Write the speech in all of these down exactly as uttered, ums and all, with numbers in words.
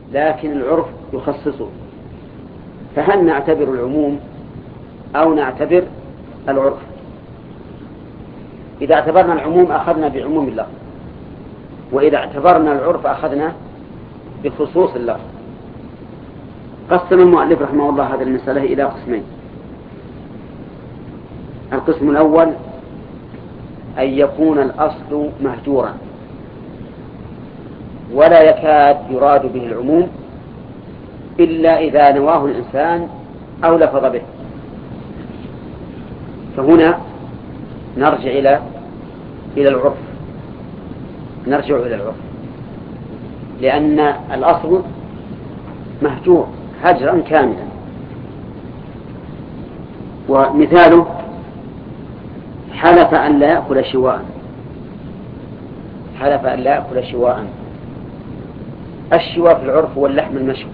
لكن العرف يخصصه. فهل نعتبر العموم أو نعتبر العرف؟ إذا اعتبرنا العموم أخذنا بعموم اللفظ، وإذا اعتبرنا العرف أخذنا بخصوص اللفظ. قسم المؤلف رحمه الله هذه المسألة إلى قسمين. القسم الأول أن يكون الأصل مهجورا ولا يكاد يراد به العموم إلا إذا نواه الإنسان أو لفظ به، فهنا نرجع إلى إلى العرف نرجع إلى العرف لأن الأصل مهجور هجرا كاملا. ومثاله حلف أن لا يأكل شواء، حلف أن لا يأكل شواء. الشواء في العرف هو اللحم المشوي،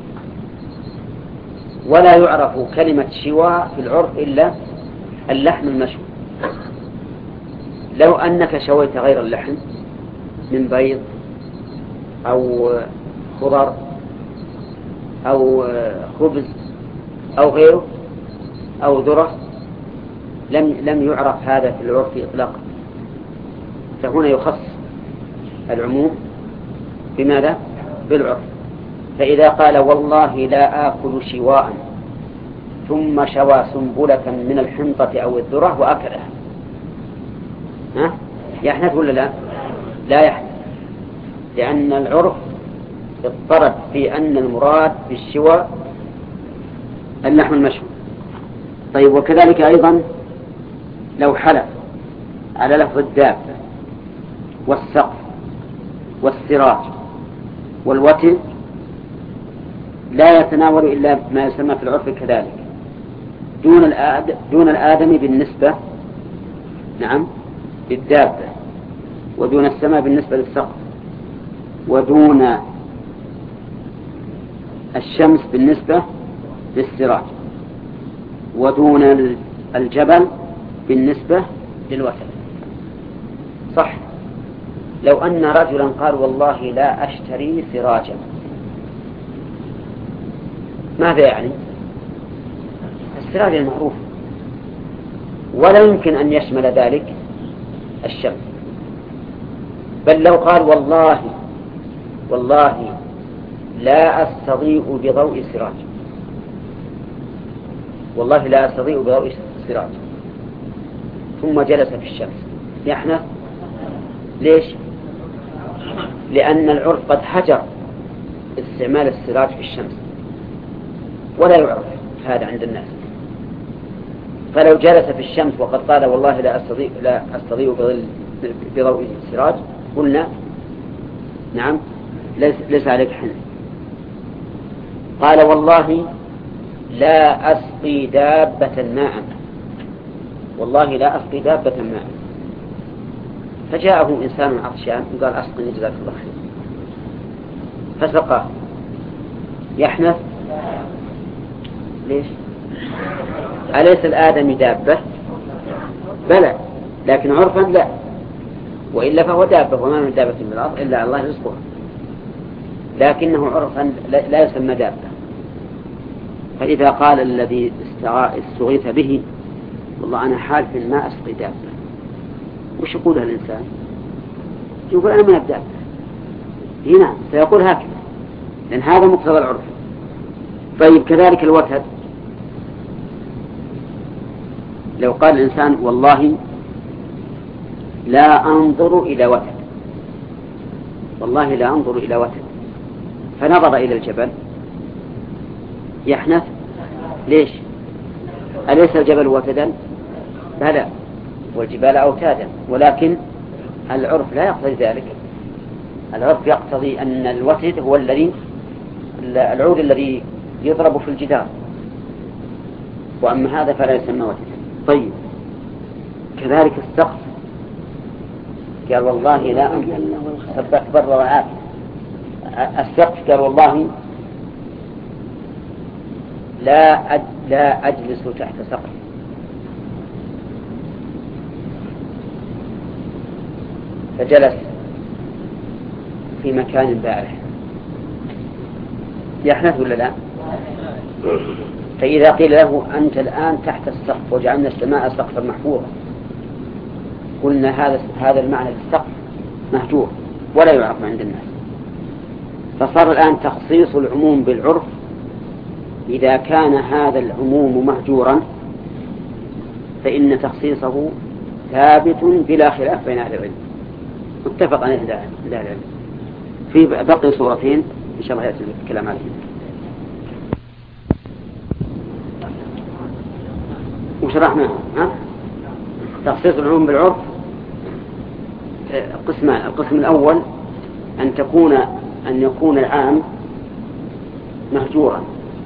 ولا يعرف كلمة شواء في العرف إلا اللحم المشوي. لو أنك شويت غير اللحم من بيض أو خضر أو خبز أو غيره أو ذرة لم لم يعرف هذا في العرف إطلاقا. فهنا يخص العموم بماذا؟ بالعرف. فإذا قال والله لا آكل شواء ثم شوى سنبلة من الحنطة أو الذرة وأكلها، ها؟ يحنث ولا لا؟ لا يحنث، لأن العرف اضطرد في أن المراد بالشواء اللحم المشوي. طيب، وكذلك أيضا لو حلف على لفظ الدابة والسقف والسراج والوتر لا يتناول إلا ما يسمى في العرف كذلك دون الآد دون الآدم بالنسبة نعم للدابة، ودون السماء بالنسبة للسقف، ودون الشمس بالنسبة للسراج، ودون الجبل بالنسبة للوتر. صح؟ لو أن رجلا قال والله لا أشتري سراجا، ماذا يعني؟ السراج المعروف، ولا يمكن أن يشمل ذلك الشمس. بل لو قال والله والله لا أستضيء بضوء سراج، والله لا أستضيء بضوء سراج، ثم جلس في الشمس، يحنث. ليش؟ لأن العرف قد حجر استعمال السراج في الشمس ولا يعرف هذا عند الناس. فلو جلس في الشمس وقد قال والله لا أستضيء لا أستضيء بضوء السراج قلنا نعم ليس, ليس عليك حنث. قال والله لا أسقي دابة ماء، والله لا أسقي دابة ماء، فجاءه إنسان عطشان وقال أسقني جزاك الله خير فسقاه، يحنث. ليش؟ أليس الآدم دابة؟ بلى، لكن عرفا لا، وإلا فهو دابة، وما من دابة في الأرض إلا الله يرزقها، لكنه عرفا لا يسمى دابة. فإذا قال الذي استغيث به والله أنا حالف ما أسقي دابة، وش يقولها الإنسان؟ يقول أنا من الدابة هنا، سيقول هكذا، لأن هذا مقتضى العرف. طيب، كذلك الوتد، لو قال الإنسان والله لا أنظر إلى وتد، والله لا أنظر إلى وتد، فنظر إلى الجبل، يحنث. ليش؟ أليس الجبل وتدا؟ بلى، والجبال أوتادا، ولكن العرف لا يقتضي ذلك. العرف يقتضي أن الوتد هو الذي العود الذي يضرب في الجدار، وأما هذا فلا يسمى وتدا. طيب، كذلك السقف، قال والله لا سبت بر وعافية. السقف قال والله لا أج... لا أجلس تحت سقف، فجلس في مكان بارح، يحنث ولا لا؟ فإذا قيل له أنت الآن تحت السقف وجعلنا السماء سقفا محفوظا، قلنا هذا هذا المعنى للسقف مهجور ولا يعرف عند الناس. فصار الآن تخصيص العموم بالعرف إذا كان هذا العموم مهجورا فإن تخصيصه ثابت بلا خلاف بين أهل العلم، متفق عليه أهل العلم. في بقي صورتين إن شاء الله يأتي الكلام عليهم. وشرحنا ها تخصيص العموم بالعرف قسمان. القسم الأول أن تكون أن يكون العام مهجورا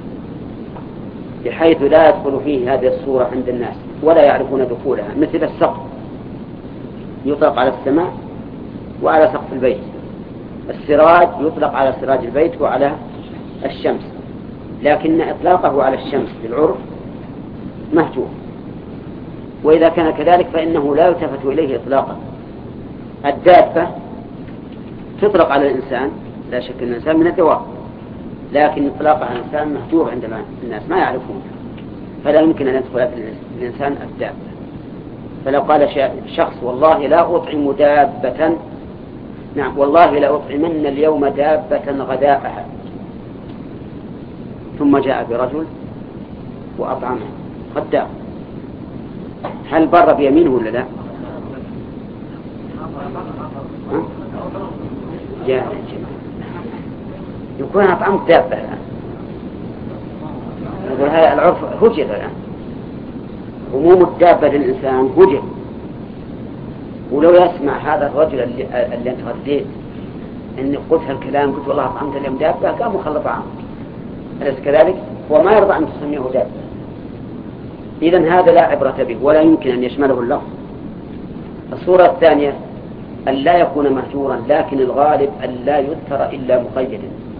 بحيث لا يدخل فيه هذه الصورة عند الناس ولا يعرفون دخولها، مثل السقف يطلق على السماء وعلى سقف البيت، السراج يطلق على سراج البيت وعلى الشمس، لكن إطلاقه على الشمس بالعرف مهجور. وإذا كان كذلك فإنه لا يلتفت إليه إطلاقا. الدابة تطلق على الإنسان، لا شك أن الإنسان من الدواب، لكن إطلاقها على الإنسان مهجور عند الناس ما يعرفون، فلا يمكن أن يدخل الإنسان الدابة. فلو قال شخص والله لا أطعم دابة، نعم والله لا أطعمن اليوم دابة غداءها، ثم جاء برجل وأطعمه غداء، هل بر بيمينه ولا لا؟ جاء يكون أطعمت دابة الآن، نقول هذا العرف هجر الآن، عموم الدابة للإنسان هجر. ولو يسمع هذا الرجل اللي, اللي أنت غديت أني قلت هالكلام، قلت والله أطعمت اليوم دابة، قام وخلط عنك، أليس كذلك؟ وما يرضى أن تسميه دابة. إذن هذا لا عبرة به ولا يمكن أن يشمله اللفظ. الصورة الثانية أن لا يكون مهجورا، لكن الغالب أن لا يذكر إلا مقيدا،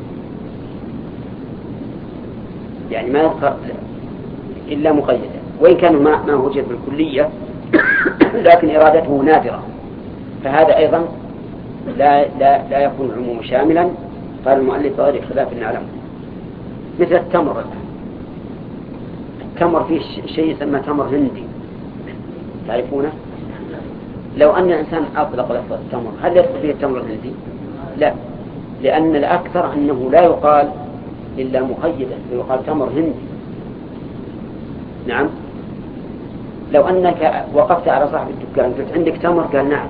يعني ما يذكر إلا مقيدا، وإن كان ما ما وجد بالكلية لكن إرادته نادرة، فهذا أيضا لا لا لا يكون العموم شاملا. قال المؤلف غير خلاف نعلمه، مثل التمر. التمر فيه شيء يسمى تمر هندي، تعرفونه؟ لو أن الإنسان أطلق لفظ التمر هل يدخل فيه التمر الهندي؟ لا، لأن الأكثر أنه لا يقال إلا مقيدا، يقال تمر هندي. نعم، لو أنك وقفت على صاحب الدكان قلت عندك تمر؟ قال نعم.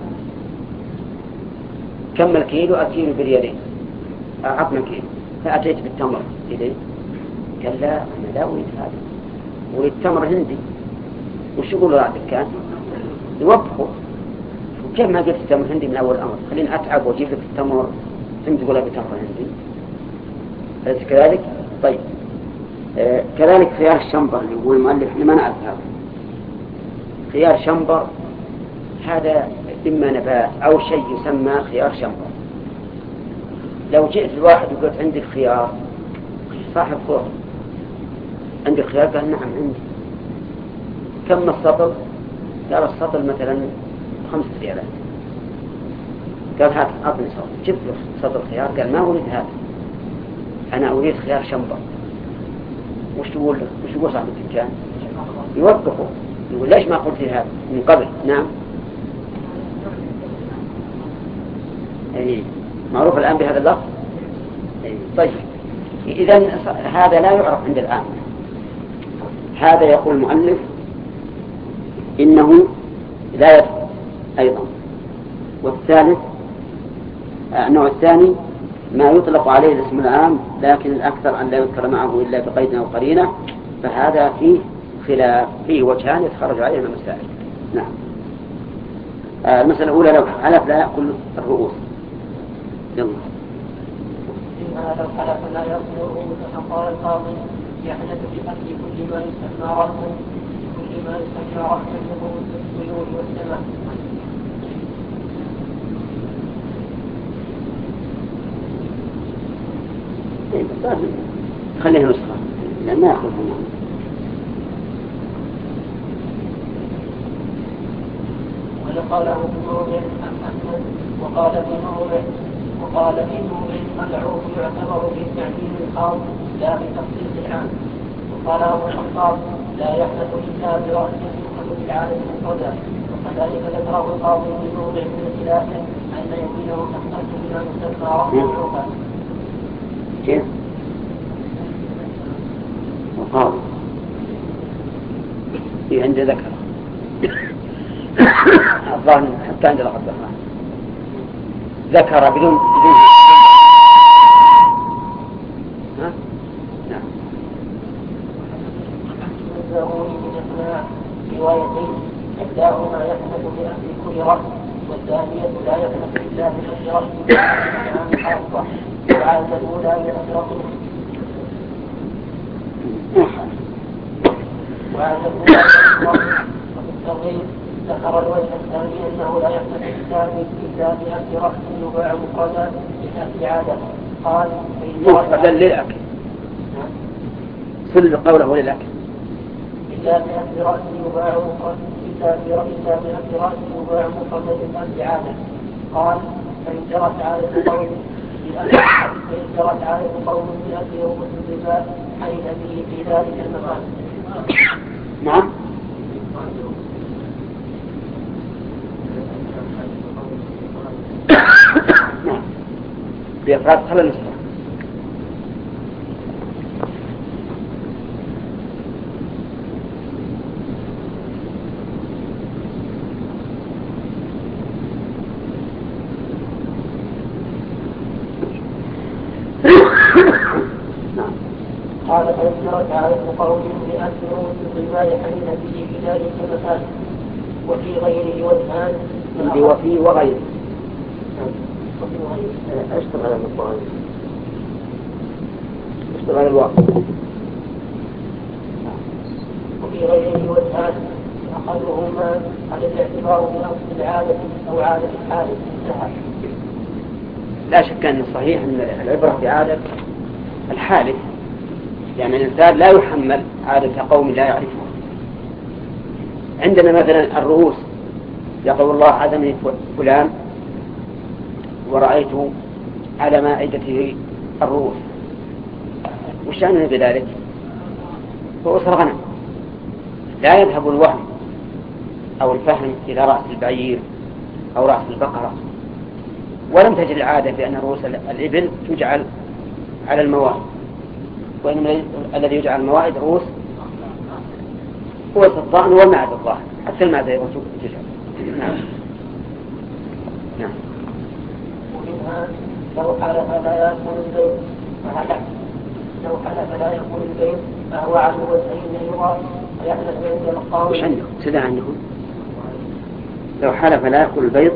كم الكيلو؟ الكيلو بريالين، أعطنا كيلو. فأتيت بالتمر إليه قال لا أنا لا أريد هذا، أريد تمر هندي. وش يقول له الدكان؟ يوبخه، كيف ما جبت التمر هندي من أول الأمر؟ خليني أتعب وأجيب لك التمر ثم تقول لك تمر هندي، أليس كذلك؟ طيب آه كذلك خيار الشنبر اللي يقول المؤلف لما نعرف هذا. خيار شنبر هذا إما نبات أو شيء يسمى خيار شنبر. لو جئت الواحد وقلت عندك خيار، صاحب خيار عندك خيار؟ قال نعم عندي. كم السطل؟ قال السطل مثلا خمسة ريالات. قال هات أعطني سطل، جبت له سطل خيار. قال ما أريد هذا، أنا أريد خيار شنبر. وش تقول له؟ وش يقول صاحب الدكان؟ يوقفه، يقول ليش ما قلت هذا من قبل؟ نعم أي معروف الآن بهذا اللفظ. طيب إذن هذا لا يعرف عند الآن. هذا يقول المؤلف إنه لا يدخل أيضا. والثالث النوع الثاني ما يطلق عليه الاسم العام لكن الأكثر أن لا يذكر معه إلا بقيد أو قرينة، فهذا فيه خلاف، فيه وجهان يتخرج عليهما مسائل. نعم. آه المسألة الأولى لو حلف لا يأكل الرؤوس. يلا. إنها لو حلف لا يأكل الرؤوس، فقال القاضي يحلف بأكل كل ما يسمى رأسا، كل ما يسمى رأسا من الطيور والسماء. خليها نسخة لأن ما يأخذها معه. وقال في موضع أحمد وقال في موضع وقال في موضع العوف يعتبر في التعديل الخاص إلا بتخصيص العام. وقال أبو الخطاب لا يحدث إلا برأس يؤخذ بالعادة المفردة. وكذلك ذكره القاضي في موضع من خلافه أن يمينه تختص بما يسمى رأس العقد. كيف؟ وقال في عند ذكر الظاهر حتى عند لقد ذكر بدون بدون ها؟ نعم. روايتين إحداهما يحدث بأخذ كل رأس والثانية لا يحدث إلا بأخذ رأس العام خاصة وعاد الأولى بأخذ وعاد الأولى وفي التغيير ذكر الوجه الثاني أنه لا يحدث إلا بأخذ رأس يباع مفردا بأخذ عادة. قال مفردا للأكل صل قوله للأكل إلا بأخذ رأس يباع مفردا إلا بأخذ رأس يباع مفردا بأخذ عادة. قال فإن جرت عادة قوم فإن جرت عادة قوم بأخذ رؤوس الربا حين به في ذلك المكان. نعم. نعم. بإفراد خلال نسخة. قال فإن جرت عادة قوم بأخذ رؤوس الربا حين به في ذلك المكان. وفي غيره وجهان. وفي وغيره. اشتغل على المقام اشتغل على الواقع. وفي غيره وجهان أحدهما على الاعتبار بأصل العادة أو عادة الحادث انتهى. لا شك أن الصحيح أن العبرة بعادة الحادث، يعني الإنسان لا يحمل عادة قوم لا يعرفها. عندنا مثلا الرؤوس يقول الله عدمني فلان ورأيت على مائدته الرؤوس، وشأنه بذلك؟ رؤوس الغنم. لا يذهب الوهم أو الفهم إلى رأس البعير أو رأس البقرة. ولم تجد العادة بأن رؤوس الإبل تجعل على الموائد، وإنما الذي يجعل على الموائد رؤوس هو الضأن والمعز الظاهر، حتى المعز تجعل. نعم. نعم. ومنها لو حلف لا يأكل البيت فهلك. لو حلف لا يأكل البيت فهو على وجهين يرى ويحلف عند القاضي. وش عندكم؟ سدى عندكم؟ لو حلف لا يأكل البيض.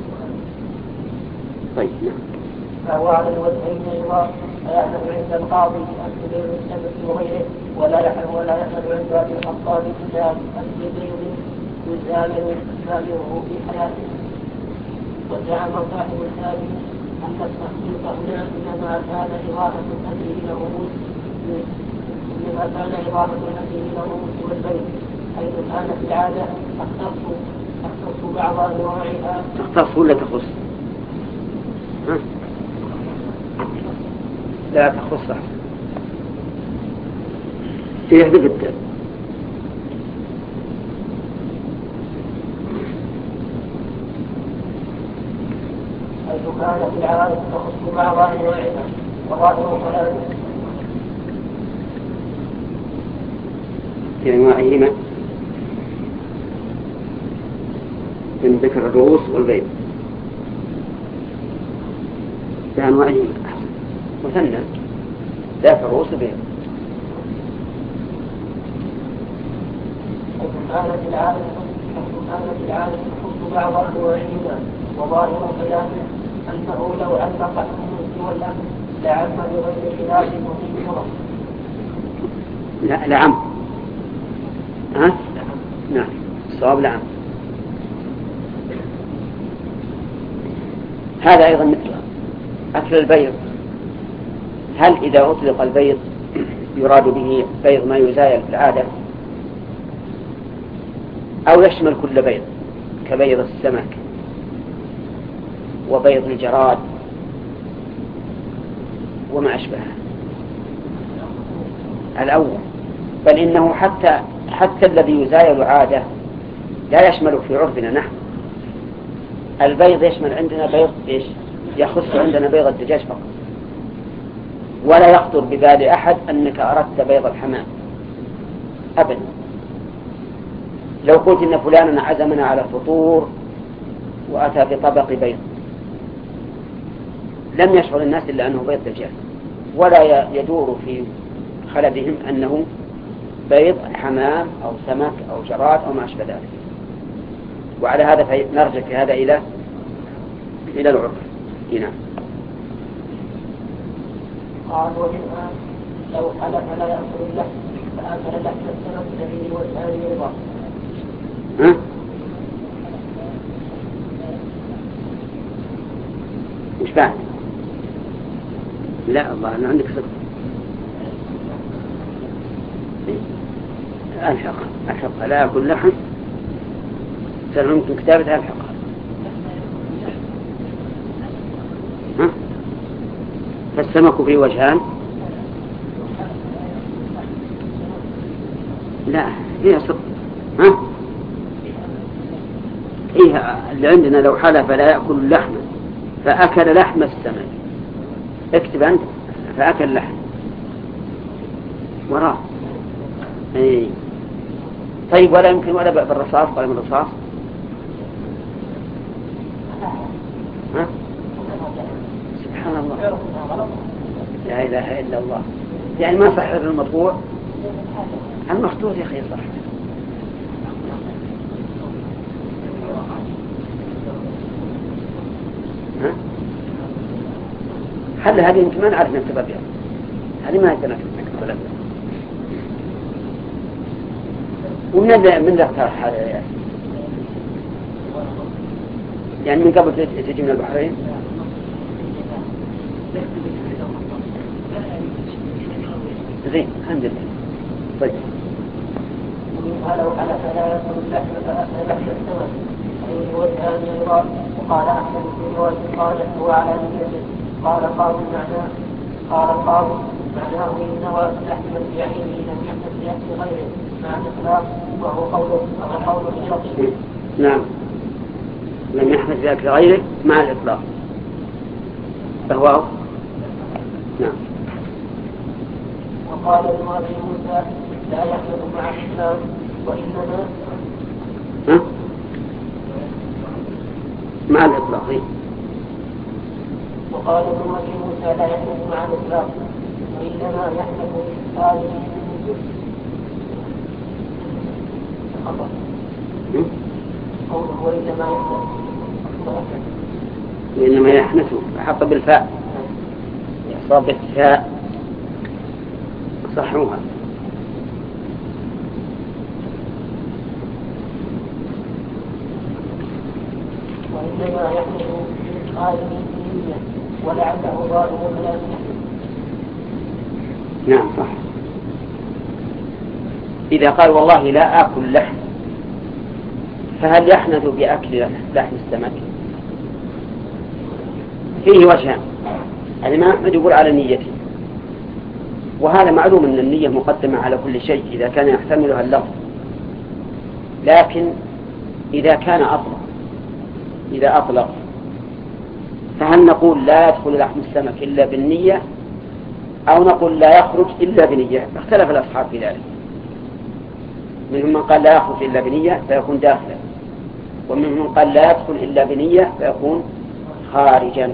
طيب. نعم. فهو على الوجهين يرى ويحلف عند القاضي بأكل بيض السبت وغيره ولا يحلف ولا يحلف عند أبي الخطاب بأكل بيض يزامر يزامره في حياته. وزعم صاحب الثاني أن التخطيط هنا إنما كان إضافة الأجر إلى الرؤوس إنما كان إضافة الأجر إلى الرؤوس والبيت، حيث كانت العادة تختص تختص بعض أنواعها. تختص ولا تخص؟ ها؟ لا تخص. في يحدث التالي. حيث كانت العادة تخص بعض أنواعها وظاهر كلامه في أنواعهما من ذكر الرؤوس والبيض في أنواعهما مثنى ذات الرؤوس والبيض. حيث كانت العادة حيث كانت العادة تخص بعض أنواعهما وظاهر كلامه أنه لو علق الأنس والأمن لعم بغير خلاف وفي فرص. لا لعم. ها؟ نعم الصواب لعم. هذا أيضا مثل أكل البيض. هل إذا أطلق البيض يراد به بيض ما يزايل في العادة أو يشمل كل بيض كبيض السمك وبيض الجراد وما أشبهه؟ الأول، بل إنه حتى حتى الذي يزايل عادة لا يشمل في عرفنا نحن. البيض يشمل عندنا بيض إيش؟ يخص عندنا بيض الدجاج فقط، ولا يخطر ببال أحد أنك أردت بيض الحمام أبدا. لو قلت إن فلانا عزمنا على فطور وأتى بطبق بيض لم يشعر الناس إلا أنه بيض دجاج، ولا يدور في خلدهم أنه بيض حمام أو سمك أو جراد أو ما أشبه ذلك. وعلى هذا نرجع في هذا إلى إلى العرف. هنا قال ومنها لو حلف لا يأكل اللحم فأكل لحم السمك الذي هو الثاني رضا. ها؟ مش بعد؟ لا الله أنا عندك صدق. ألحق ألحق لا أكل لحم سنمكن كتابة ألحق. ها؟ فالسمك فيه وجهان. لا هي صدق. ها؟ إيه اللي عندنا لو حلف لا يأكل لحما فأكل لحم السمك. اكتب أنت فأكل لحم وراه. اي طيب ولا يمكن ولا بالرصاص ولا من الرصاص. ها؟ سبحان الله لا إله إلا الله. يعني ما صح المطبوع المخطوط يا أخي صح. ها؟ هل هذه يمكن ما نعرف نكتب أبيض. هذه ما يمكن نكتب أبيض. ومن ذا من ذا اقترح هذا يعني. يعني من قبل تجي من البحرين. زين الحمد لله. طيب لو حلف لا يأكل اللحم فأكل لحم السمك أي هو الثاني رضا. وقال أحمد في رواية قال هو على نيته. قال قاضي معناه قال القاضي معناه إن نوى لحم بعينه لم يحدث بأكل غيره مع الإطلاق وهو قوله وهو قول الشخص. نعم لم يحدث بأكل غيره مع الإطلاق فهو نعم. وقال لماضي موسى لا يحدث مع الإسلام وإنما ها؟ مع الإطلاق. وقال لماضي موسى لا يحدث مع الإسلام وإنما يحدث هذه خطأ. قوله وإنما يحدث وإنما يحنث حط بالفاء يصاب بالفاء صحوها. وإنما يحدث هذه النية ولعله ظالم لا نعم صح. إذا قال والله لا آكل لحم فهل يحنث بأكل لحم السمك؟ فيه وجهان. الإمام أحمد يقول على نيته، وهذا معلوم أن النية مقدمة على كل شيء إذا كان يحتملها اللفظ. لكن إذا كان أطلق إذا أطلق فهل نقول لا يدخل لحم السمك إلا بالنية أو نقول لا يخرج إلا بنية؟ اختلف الأصحاب في ذلك. منهم من قال لا يخرج إلا بنية فيكون داخلا، ومنهم من قال لا يدخل إلا بنية فيكون خارجا.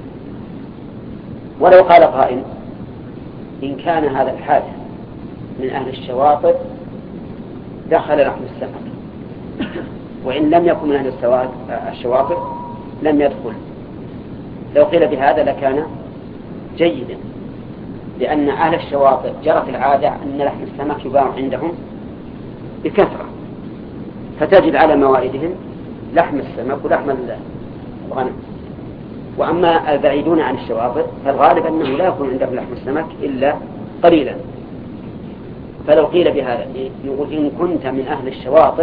ولو قال قائل إن كان هذا الحادث من أهل الشواطئ دخل لحم السمك، وإن لم يكن من أهل الشواطئ لم يدخل. لو قيل بهذا لكان جيدا، لأن أهل الشواطئ جرت العادة أن لحم السمك يباع عندهم بكثرة، فتجد على موائدهم لحم السمك ولحم الغنم. وأما البعيدون عن الشواطئ فالغالب أنه لا يكون عندهم لحم السمك إلا قليلا. فلو قيل بهذا يقول إن كنت من أهل الشواطئ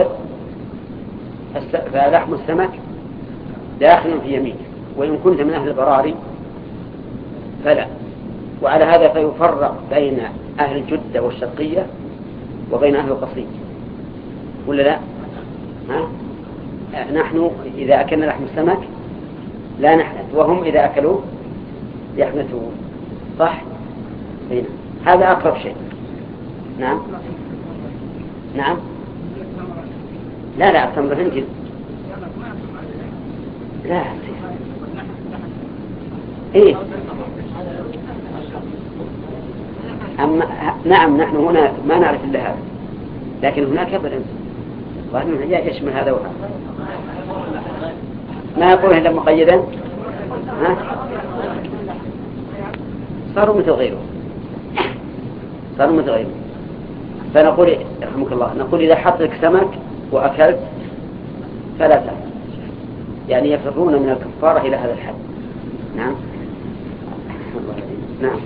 فلحم السمك داخل في يمينك، وإن كنت من أهل البراري فلا. وعلى هذا فيفرق بين أهل جدة والشرقية وبين أهل القصرية، ولا لا؟ ها؟ نحن إذا أكلنا لحم السمك لا نحنث، وهم إذا أكلوا يحنثون، صح؟ هنا. هذا أقرب شيء. نعم نعم لا لا التمر هنجل لا إيه. أما نعم نحن هنا ما نعرف إلا هذا، لكن هناك أبدا ظاهر يشمل هذا وهذا، ما يقول إلا مقيدا. ها؟ صاروا مثل غيره، صاروا مثل غيره. فنقول رحمك الله، نقول إذا حط لك سمك وأكلت فلا تأكل، يعني يفرون من الكفارة إلى هذا الحد. نعم نعم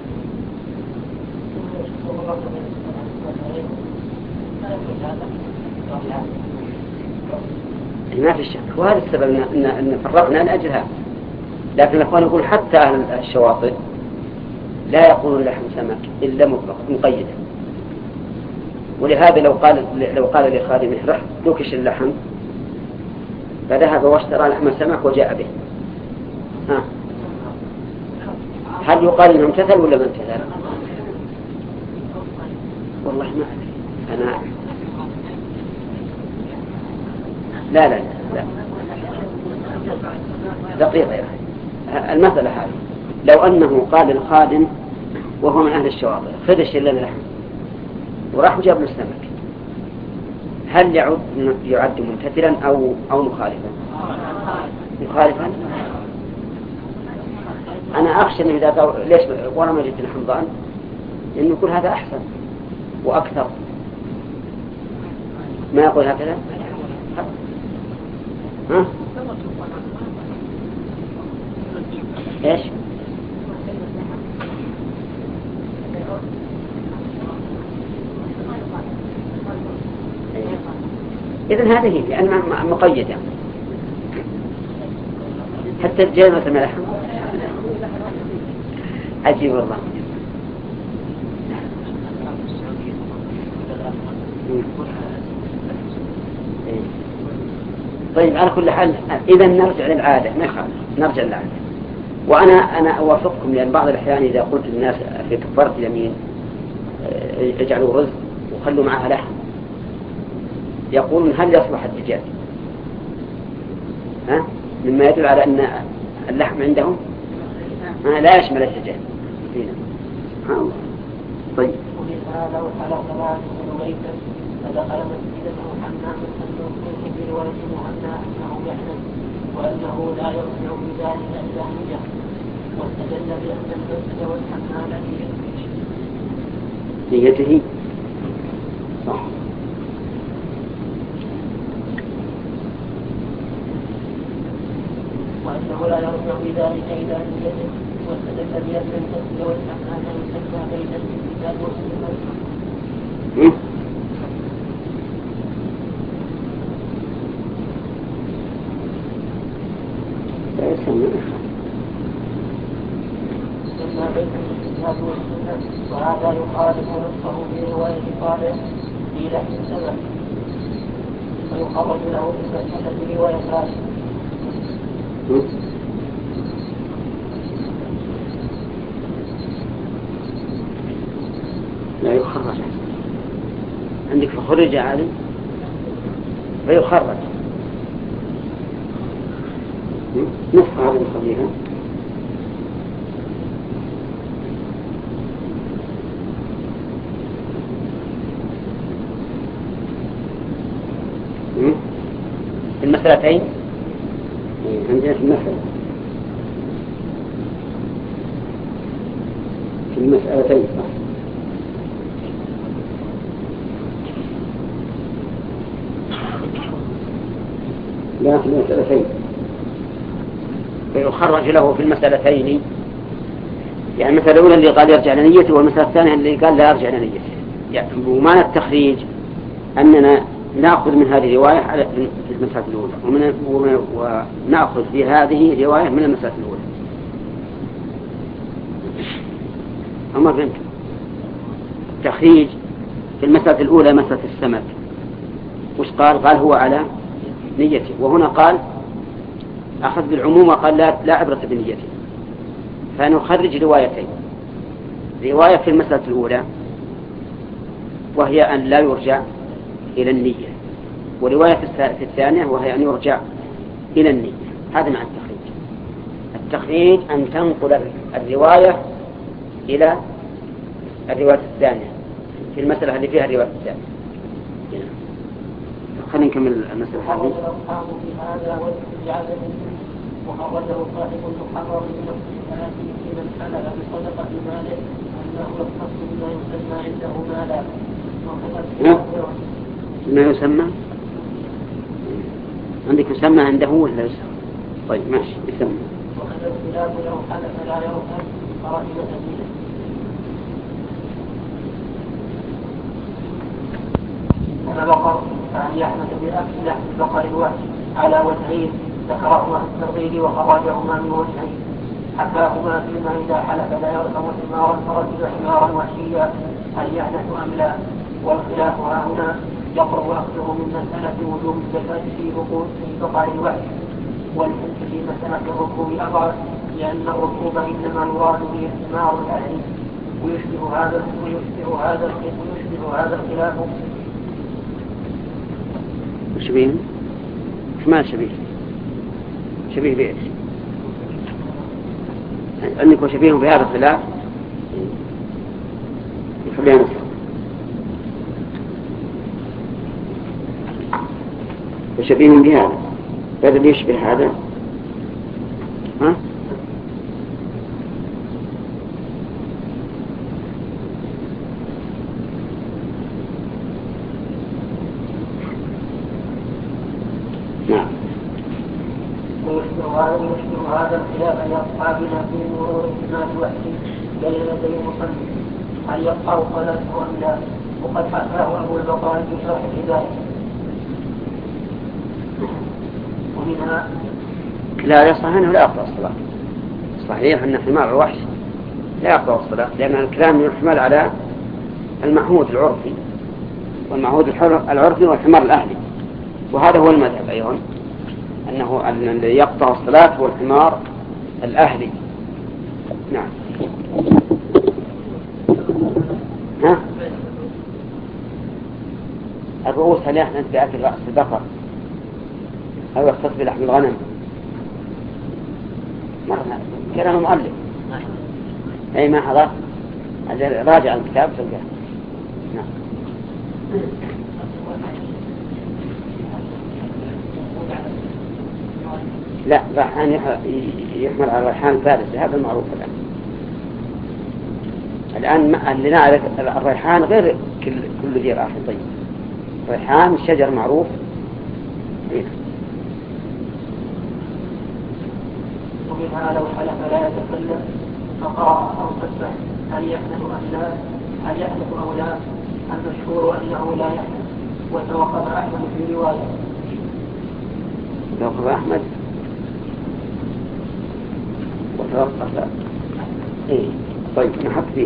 ما في شك، وهذا السبب أن أن فرقنا لأجل هذا. لكن الأخوان يقول حتى أهل الشواطئ لا يقولون لحم سمك إلا مطلق مقيدا، ولهذا لو قال لو قال لخادمه رح دوكش اللحم فذهب واشترى لحم سمك وجاء به، ها هل يقال انه امتثل ولا ما امتثل؟ والله ما أدري أنا. لا لا لا دقيقة يا أخي، المسألة هذه لو أنه قال الخادم وهو من أهل الشواطئ خدش لنا لحم وراح جاب له السمك، هل يعد يعد ممتثلا أو أو مخالفا؟ مخالفا. أنا أخشى إنه إذا قال ليش وأنا ما جبت الحمضان، إنه يقول هذا أحسن وأكثر، ما يقول هكذا. ها؟ إيش؟ إذن هذه هي لأن مقيدة حتى الجيل مثل ما لحم. عجيب والله. طيب على كل حال إذا نرجع للعادة، ما يخالف نرجع للعادة. وأنا أنا أوافقكم، لأن بعض الأحيان إذا قلت للناس في كفارة اليمين اجعلوا رز وخلوا معها لحم، يقولون هل يصلح الدجاج؟ ها؟ مما يدل على أن اللحم عندهم لا يشمل الدجاج. طيب. لو حلقنا من ميتا فدخل مسجده حمام أنه في رواية مهنا أنه يحلم وأنه لا يرجع بذلك إلى نية، واستدل بأن المسجد والحمام نيته صح. وأنه لا يرجع بذلك إلى نيته، واستدل بأن المسجد والحمام يسمى بين الكتاب والسنة. وهذا يخالف نصه في رواية صالح في لحم السمك، ويخرج له في رواية صالح. لا يخرج عندك فخرج عالم فيخرج نصف هذه الخليها. المسألتين عندنا في المسألة في المسألتين صح. لا في المسألتين فيخرج له في المسألتين، يعني المسألة الأولى اللي قال يرجع لنيته، والمسألة الثانية اللي قال لا يرجع لنيته. يعني ومعنى التخريج أننا نأخذ من هذه الرواية على في المسألة الأولى ومن ونأخذ في هذه الرواية من المسألة الأولى. أما بنت التخريج في المسألة الأولى مسألة السمك وش قال؟ قال هو على نيته، وهنا قال أخذ بالعموم وقال لا, لا عبرة بنيته، فنخرج روايتين، رواية في المسألة الأولى وهي أن لا يرجع إلى النية، ورواية في الثانية وهي أن يرجع إلى النية. هذا مع التخريج. التخريج أن تنقل الرواية إلى الرواية الثانية في المسألة اللي فيها الرواية الثانية. خلينا نكمل المسألة هذه. وخرجه صاحب المحرر من الصلاة في من حلف بصدقة ماله أنه يختص بما يسمى عنده مالا. ما يسمى عندك يسمى عنده ولا يسمى؟ طيب ماشي يسمى. وهذا الخلاف لو حلف لا يرفع فرحمة به. فبقر فأن يحمد بأكل لحم البقر الوحش على وجهين ذكرهما في الترغيب وخرجهما من وجهين حكاهما فيما إذا حلف لا يركب حمارا فرجل حمارا وحشيا هل يحدث أم لا؟ والخلاف ها هنا يقرب أخذه من مسألة وجوب الزكاة في بقول في بقر الوحش، والحلف في مسألة الركوب أضعف لأن الركوب إنما يراد به الحمار الأهلي، ويشبه هذا ويشبه هذا ويشبه هذا الخلاف. شبيه؟ ما شبيه؟ شبيه بإيش؟ أنك وشبيه بهذا الخلاف يخليها نسخ. وشبيه بهذا هذا يشبه هذا. ها؟ نعم. ويشبه هذا الخلاف لأصحابنا في مرور الإمام الوحدي بين يدي المصنف هل يقطع صلاته أم لا؟ وقد حكاه أبو البقاء في شرح ذلك. ومنها لا يصح أنه لا يقطع الصلاة. صحيح أن حمار الوحش لا يقطع الصلاة، لأن الكلام يحمل على المعهود العرفي، والمعهود العرفي والحمار الأهلي، وهذا هو المذهب أيضا، أنه الذي يقطع الصلاة هو الحمار الأهلي. نعم. ها؟ الرؤوس هل يحدث بأكل رأس البقر أو يختص بلحم الغنم؟ مرة كلام مؤلف. أي ما حضر راجع الكتاب تلقاه. نعم. لا، ريحان يحمل على الريحان الفارسي، هذا المعروف الآن. الآن اللي نعرف الريحان غير كل كل ذي راح طيب. ريحان الشجر معروف. ومنها لو حلف لا يتكلم فقرأ أو سبح هل يحدث أم لا؟ هل يحدث أو لا؟ المشهور أنه لا يحدث، وتوقف أحمد في رواية. توقف أحمد وتوقف. إيه طيب نحط فيه.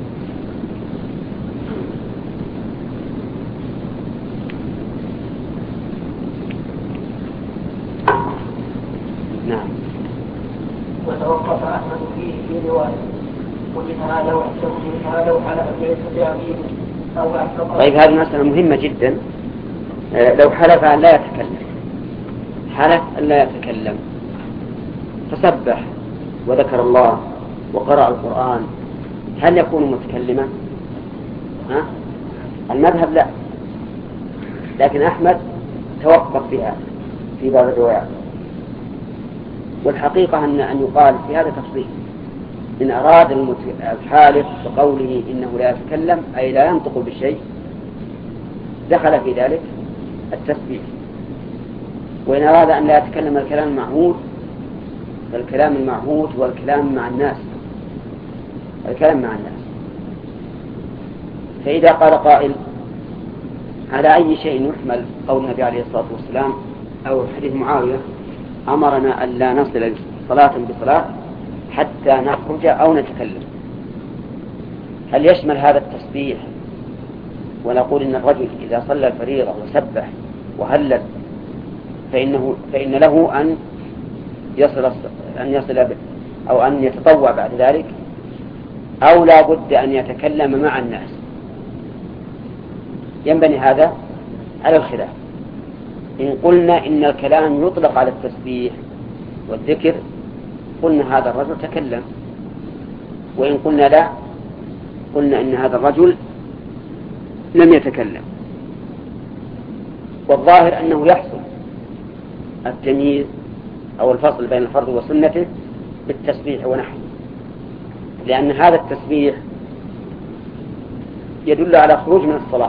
نعم. وتوقف أحمد فيه في رواية. ومنها لو منها لو حلف بعزة أبيه أو أعتقد. طيب هذه مسألة مهمة جدا. لو حلف أن لا يتكلم، حلف أن لا يتكلم فسبح وذكر الله وقرأ القرآن، هل يكون متكلما؟ ها؟ المذهب لا، لكن أحمد توقف بها في بعض الروايات. والحقيقة أن أن يقال في هذا تفصيل، إن أراد الحالف بقوله إنه لا يتكلم أي لا ينطق بالشيء دخل في ذلك التسبيح، وإن أراد أن لا يتكلم الكلام المعهود فالكلام المعهود هو الكلام مع الناس، الكلام مع الناس. فإذا قال قائل على أي شيء يحمل قول النبي عليه الصلاة والسلام أو حديث معاوية أمرنا أن لا نصل صلاة بصلاة حتى نخرج أو نتكلم، هل يشمل هذا التسبيح ونقول إن الرجل إذا صلى الفريضة وسبح وهلل فإنه فإن له أن يصل أن يصل أو أن يتطوع بعد ذلك، أو لا بد أن يتكلم مع الناس. ينبني هذا على الخلاف. إن قلنا إن الكلام يطلق على التسبيح والذكر قلنا هذا الرجل تكلم، وإن قلنا لا قلنا إن هذا الرجل لم يتكلم. والظاهر أنه يحصل التمييز أو الفصل بين الفرض وسنته بالتسبيح ونحوه، لأن هذا التسبيح يدل على خروج من الصلاة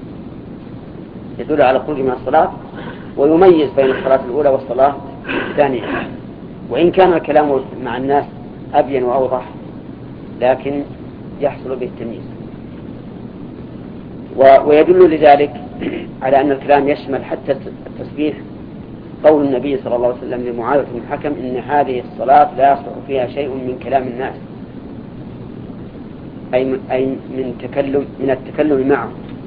يدل على خروج من الصلاة ويميز بين الصلاة الأولى والصلاة الثانية. وإن كان الكلام مع الناس أبين وأوضح لكن يحصل به التمييز. ويدل لذلك على أن الكلام يشمل حتى التسبيح قول النبي صلى الله عليه وسلم لمعاوية بن الحكم إن هذه الصلاة لا يصلح فيها شيء من كلام الناس، أي أي من تكلم من التكلم معه،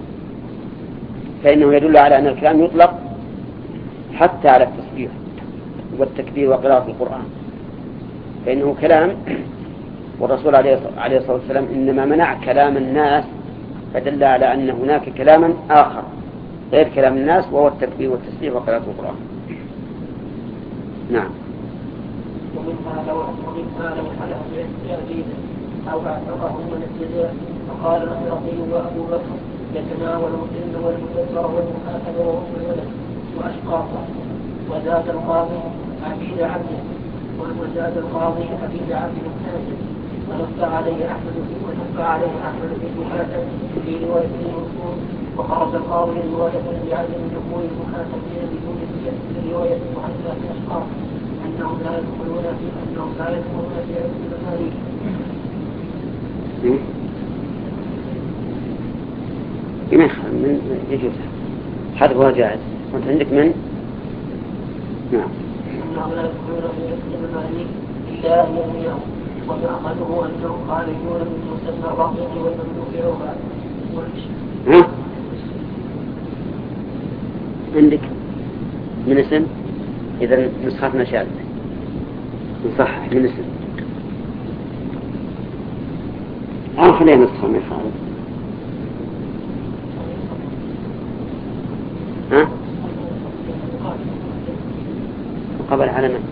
فإنه يدل على أن الكلام يطلق حتى على التسبيح والتكبير وقراءة القرآن، فإنه كلام. والرسول عليه الصلاة والسلام إنما منع كلام الناس فدل على أن هناك كلاما آخر غير كلام الناس وهو التكبير والتسبيح وقراءة القرآن. نعم. ومنها لو ومنها لو حلف بعتقاد أو اعتقه من الجزاء فقال الرقي وأبو بكر يتناول المسلم والمكسر والمحاسب وهم الولد وأشقاقه. وزاد القاضي عبيد عبده وزاد القاضي عبيد عبد المحاسب. ونص عليه أحمد في ونص عليه أحمد في المحاسب في رواية المنصور. وخرج القاضي رواية بعدم دخول المحاسبين بدون رواية المحاسبة في أشقاق أنهم لا يدخلون في أنهم لا يدخلون في علم المماليك. كما من يجوز حذفها جائز. وانت عندك من نعم أنهم لا يدخلون في علم المماليك إلا أن يرميهم ومأخذه أنهم خارجون من مسمى الرقيق والمملوك عوفا. ها عندك من اسم إذا نسختنا شاذة نصحح من اسم آه خلينا نسخة ما يفعل. ها مقابل على من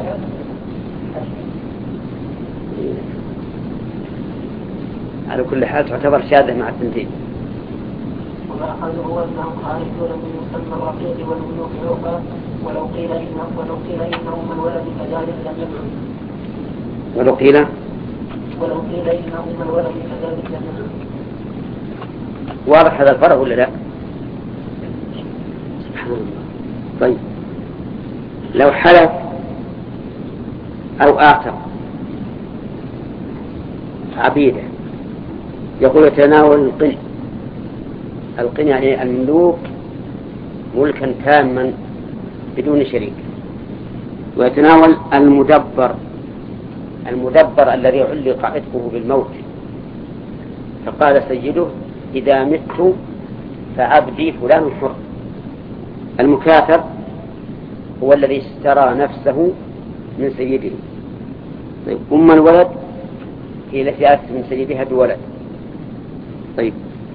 على كل حال تعتبر شاذة مع التنتين. ومأخذه أنهم خارجون من مسمى الرقيق والملوك عوفا ولو قيل إنهم ولو قيل إنهم من ولد كذلك لم يدعوا ولو قيل ولو قيل إنهم من ولد كذلك لم يدعوا. واضح هذا الفرق ولا لا؟ سبحان الله. طيب لو حلف أو أعتق عبيده يقول يتناول القن القن يعني الملوك ملكا تاما بدون شريك، ويتناول المدبر المدبر الذي علق عتقه بالموت. فقال سيده إذا مت فعبدي فلان حر. المكاتب هو الذي اشترى نفسه من سيده. طيب أم الولد هي التي أتت من سيدها بولد. طيب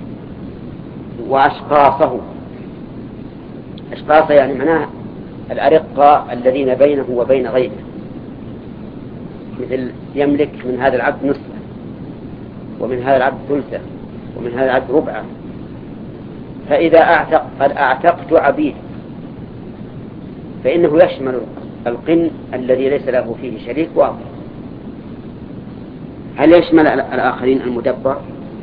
وأشقاصه أشقاصه يعني معناها الأرقة الذين بينه وبين غيره، مثل يملك من هذا العبد نصفه ومن هذا العبد ثلثه ومن هذا العبد ربعه. فإذا أعتق قد أعتقت عبيد فإنه يشمل القن الذي ليس له فيه شريك واضح. هل يشمل الآخرين المدبر؟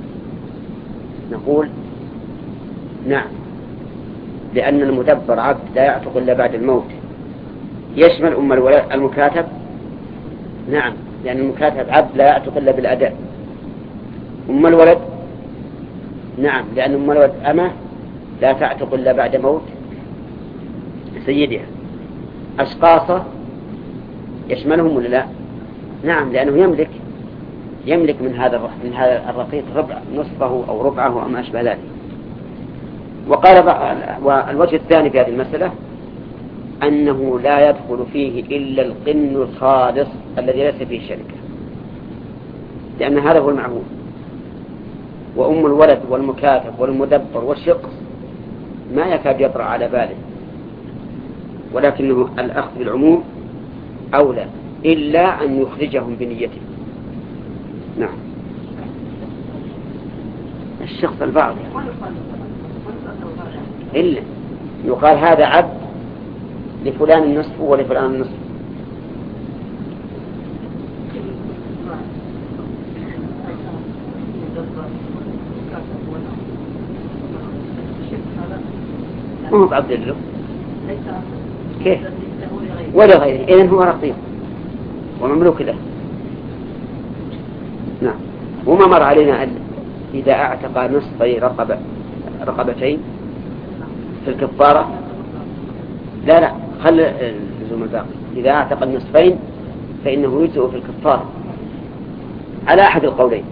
نقول نعم، لأن المدبر عبد لا يعتق إلا بعد الموت. يشمل أم الولد المكاتب؟ نعم، لأن المكاتب عبد لا يعتق إلا بالأداء. أم الولد؟ نعم، لأن أم الولد أمه لا تعتق إلا بعد موت سيدها. أشقاصه يشملهم ولا لا؟ نعم، لأنه يملك يملك من هذا من هذا الرقيق ربع نصفه أو ربعه أو ما أشبه ذلك. وقال والوجه الثاني في هذه المسألة أنه لا يدخل فيه إلا القن الخالص الذي ليس فيه شركة، لأن هذا هو المعهود. وأم الولد والمكاتب والمدبر والشقص ما يكاد يطرأ على باله، ولكنه الأخذ بالعموم أولى إلا أن يخرجهم بنيته. نعم. الشخص البعض إلا يقال هذا عبد لفلان النصف ولفلان النصف. ما هو عبد له كيف ولا غيره، إذن هو رقيق ومملوك له. نعم. وما مر علينا أن إذا اعتق نصفي رقبة رقبتين في الكفارة، لا لا خل لزوم الباقي، إذا اعتق النصفين فإنه يجزئ في الكفارة على أحد القولين.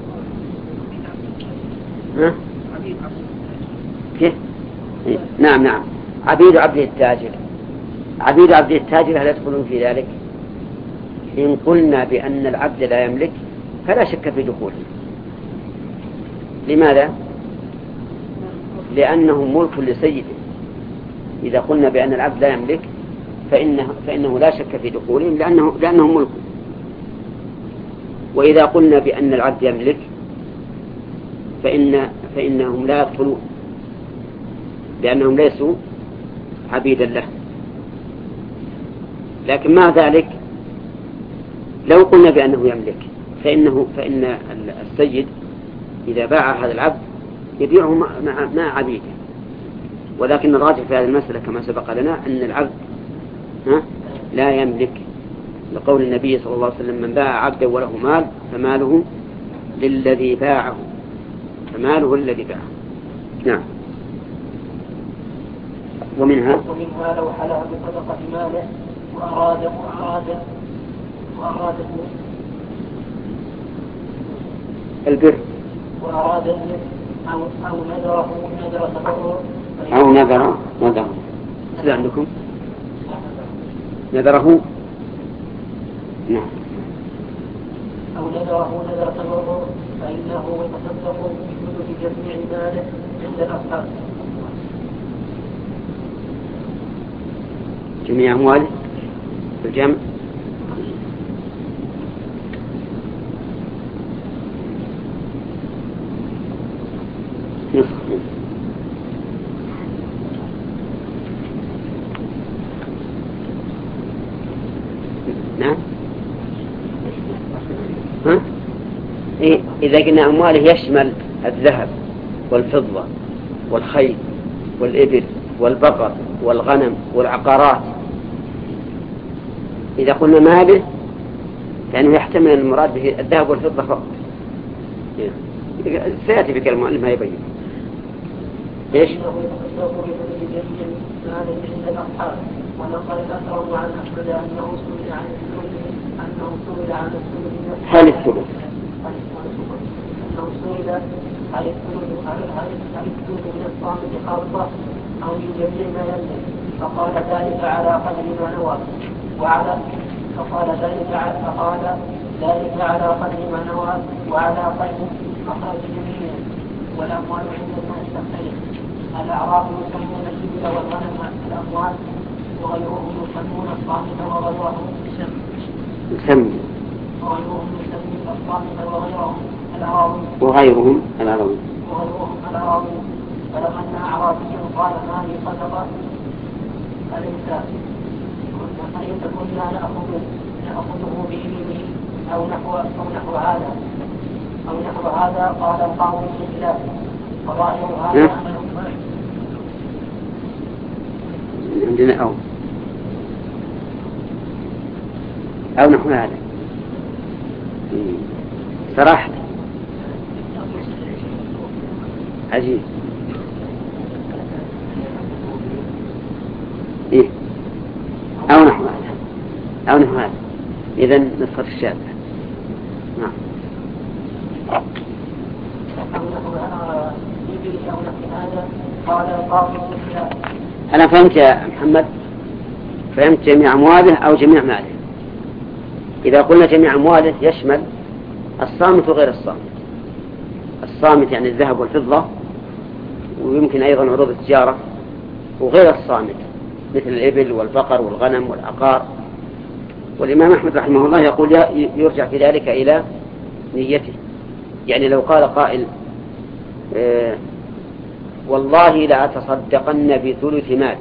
ها؟ كيف؟ إيه؟ نعم نعم. عبيد عبده التاجر، عبيد عبده التاجر هل يدخلون في ذلك؟ إن قلنا بأن العبد لا يملك فلا شك في دخوله. لماذا؟ لأنه ملك لسيده. إذا قلنا بأن العبد لا يملك فإنه, فإنه لا شك في دخولهم لأنه, لأنه ملك. وإذا قلنا بأن العبد يملك فإن فإنهم لا يدخلون لأنهم ليسوا عبيدا له. لكن مع ذلك لو قلنا بأنه يملك فإنه فإن السيد إذا باع هذا العبد يبيعه مع, مع عبيده. ولكن الراجح في هذه المسألة كما سبق لنا أن العبد ها لا يملك، لقول النبي صلى الله عليه وسلم: من باع عبدا وله مال فماله للذي باعه، فماله للذي باعه. نعم. ومنها ومنها لو حلف بصدقة ماله وأراد وأراد وأراد البر وأراد أو أو نذره نذر تبرع أو نذر نذر هل عندكم نذره؟ نعم. أو نذره نذر تبرع فإنه يتصدق بثلث جميع ماله عند الأصحاب. جميع أمواله الجمع نصف. نعم. ها؟ إيه إذا قلنا أمواله يشمل الذهب والفضة والخيل والإبل والبقر والغنم والعقارات. إذا قلنا ماله فإنه يحتمل المراد به الذهب والفضة فقط. سيأتي بكلمة المؤلف ما يبين. إيش؟ هل الثلث؟ هل الثلث هل الثلث من الصامت خالصة أو يجمع ما يملك؟ فقال ذلك على قدر ما نوى وعلى فقال ذلك على فقال ذلك على قدر ما نوى وعلى قدر مخرج جميعه. والأموال عند الناس تختلف. الأعراب يسمون الإبل والغنم الأموال وغيرهم يسمون الصامت وغيرهم يسمى وغيرهم يسمون الصامت وغيرهم الأراضي وغيرهم الأراضي وغيرهم الأراضي. فلما أن أعرابي قال ما لي صدقة أليس أليس كنا نأخذه نأخذه بيمينه أو نحو أو نحو هذا أو نحو هذا؟ قال القاضي بالله وظاهر هذا عندنا أو أو نحو هذا صراحة عجيب. إيه أو نحو هذا أو نحو هذا إذن نسخة الشابة. نعم. أو نحو هذا قال القاضي سفيان. أنا فهمت يا محمد، فهمت جميع أمواله أو جميع ماله. إذا قلنا جميع أمواله يشمل الصامت وغير الصامت. الصامت يعني الذهب والفضة، ويمكن أيضا عروض التجارة، وغير الصامت مثل الإبل والبقر والغنم والعقار. والإمام أحمد رحمه الله يقول يرجع في ذلك إلى نيته. يعني لو قال قائل آه والله لا أتصدقن بثلث مال،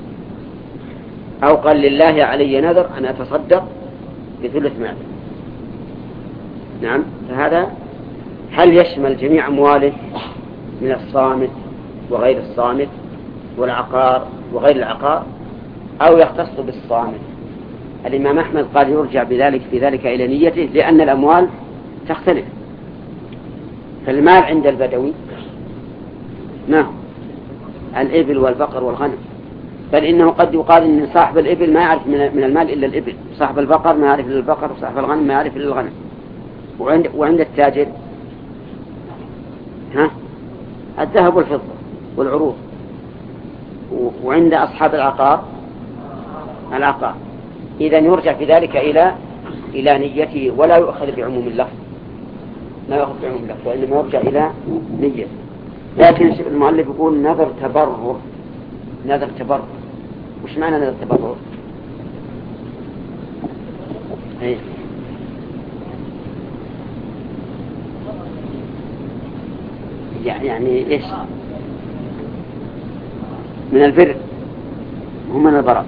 أو قال لله علي نذر أن أتصدق بثلث مال، نعم، فهذا هل يشمل جميع أمواله من الصامت وغير الصامت والعقار وغير العقار، أو يختص بالصامت؟ الإمام أحمد قال يرجع بذلك في ذلك إلى نيته، لأن الأموال تختلف. فالمال عند البدوي ما الإبل والبقر والغنم، بل إنه قد يقال إن صاحب الإبل ما يعرف من المال إلا الإبل، صاحب البقر ما يعرف إلا البقر، وصاحب الغنم ما يعرف إلا الغنم. وعند, وعند التاجر ها الذهب والفضة والعروض. وعند أصحاب العقار العقار. إذا يرجع في ذلك إلى إلى نيته، ولا يؤخذ بعموم اللفظ، لا يؤخذ بعموم اللفظ، وإنما يرجع إلى نيته. لكن المؤلف يقول نذر تبرر. نذر تبرر، وش معنى نذر تبرر؟ ايه يعني ايش؟ من البر، هم من البراء.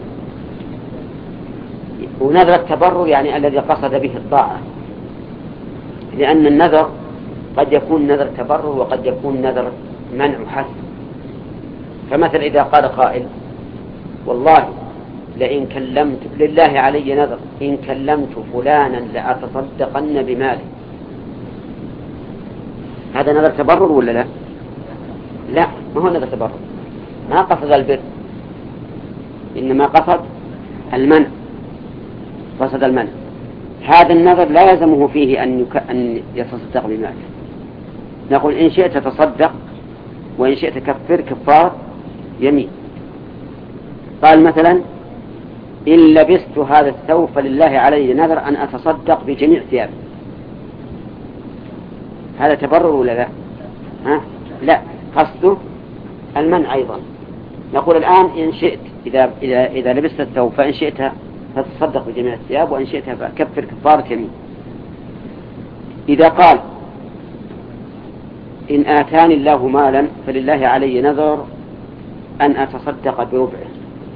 ونذر التبرر يعني الذي قصد به الطاعة، لأن النذر قد يكون نذر تبرر وقد يكون نذر منع حسن. فمثل إذا قال قائل والله لئن كلمت لله علي نذر إن كلمت فلانا لأتصدقن بماله، هذا نذر تبرر ولا لا؟ لا، ما هو نذر تبرر، ما قصد البر، إنما قصد المنع، قصد المنع. هذا النذر لا يلزمه فيه أن, يك... أن يتصدق بماله. نقول إن شئت تصدق وإن شئت كفر كفار يمين. قال مثلا إن لبست هذا الثوب فلله علي نذر أن أتصدق بجميع ثيابه، هذا تبرر ولا لا؟ ها؟ لا، قصده المنع أيضا. نقول الآن إن شئت إذا, إذا, إذا لبست الثوب فإن شئت فتصدق بجميع الثياب وإن شئت فكفر كفارة يمين. إذا قال إن آتاني الله مالا فلله علي نذر أن أتصدق بربعه،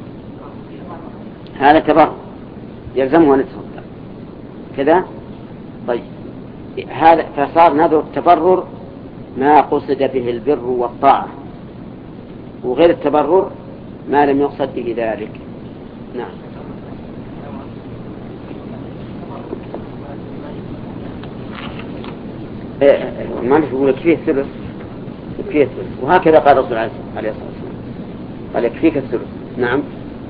هذا تبرر يلزمه أن يتصدق كذا. طيب هذا فصار نذر التبرر ما قصد به البر والطاعة، وغير التبرر ما لم يقصد به ذلك. نعم. ما يقول يكفيه الثلث، يكفيه الثلث، وهكذا قال الرسول عليه الصلاة والسلام قال يكفيك الثلث. نعم.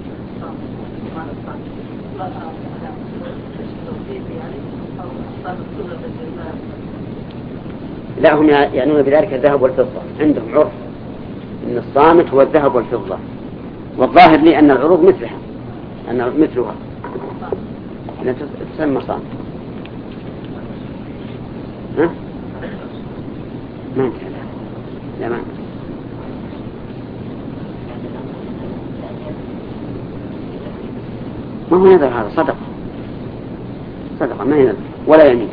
لا، هم يعنون بذلك الذهب والفضة، عندهم عرف إن الصامت هو الذهب والفضة، والظاهر لي أن العروض مثلها، أن مثلها أن تسمى صامت. ها؟ ما انتهى. لا ما انتهى. ما هو نذر، هذا صدقة، صدقة ما هي نذر ولا يمين.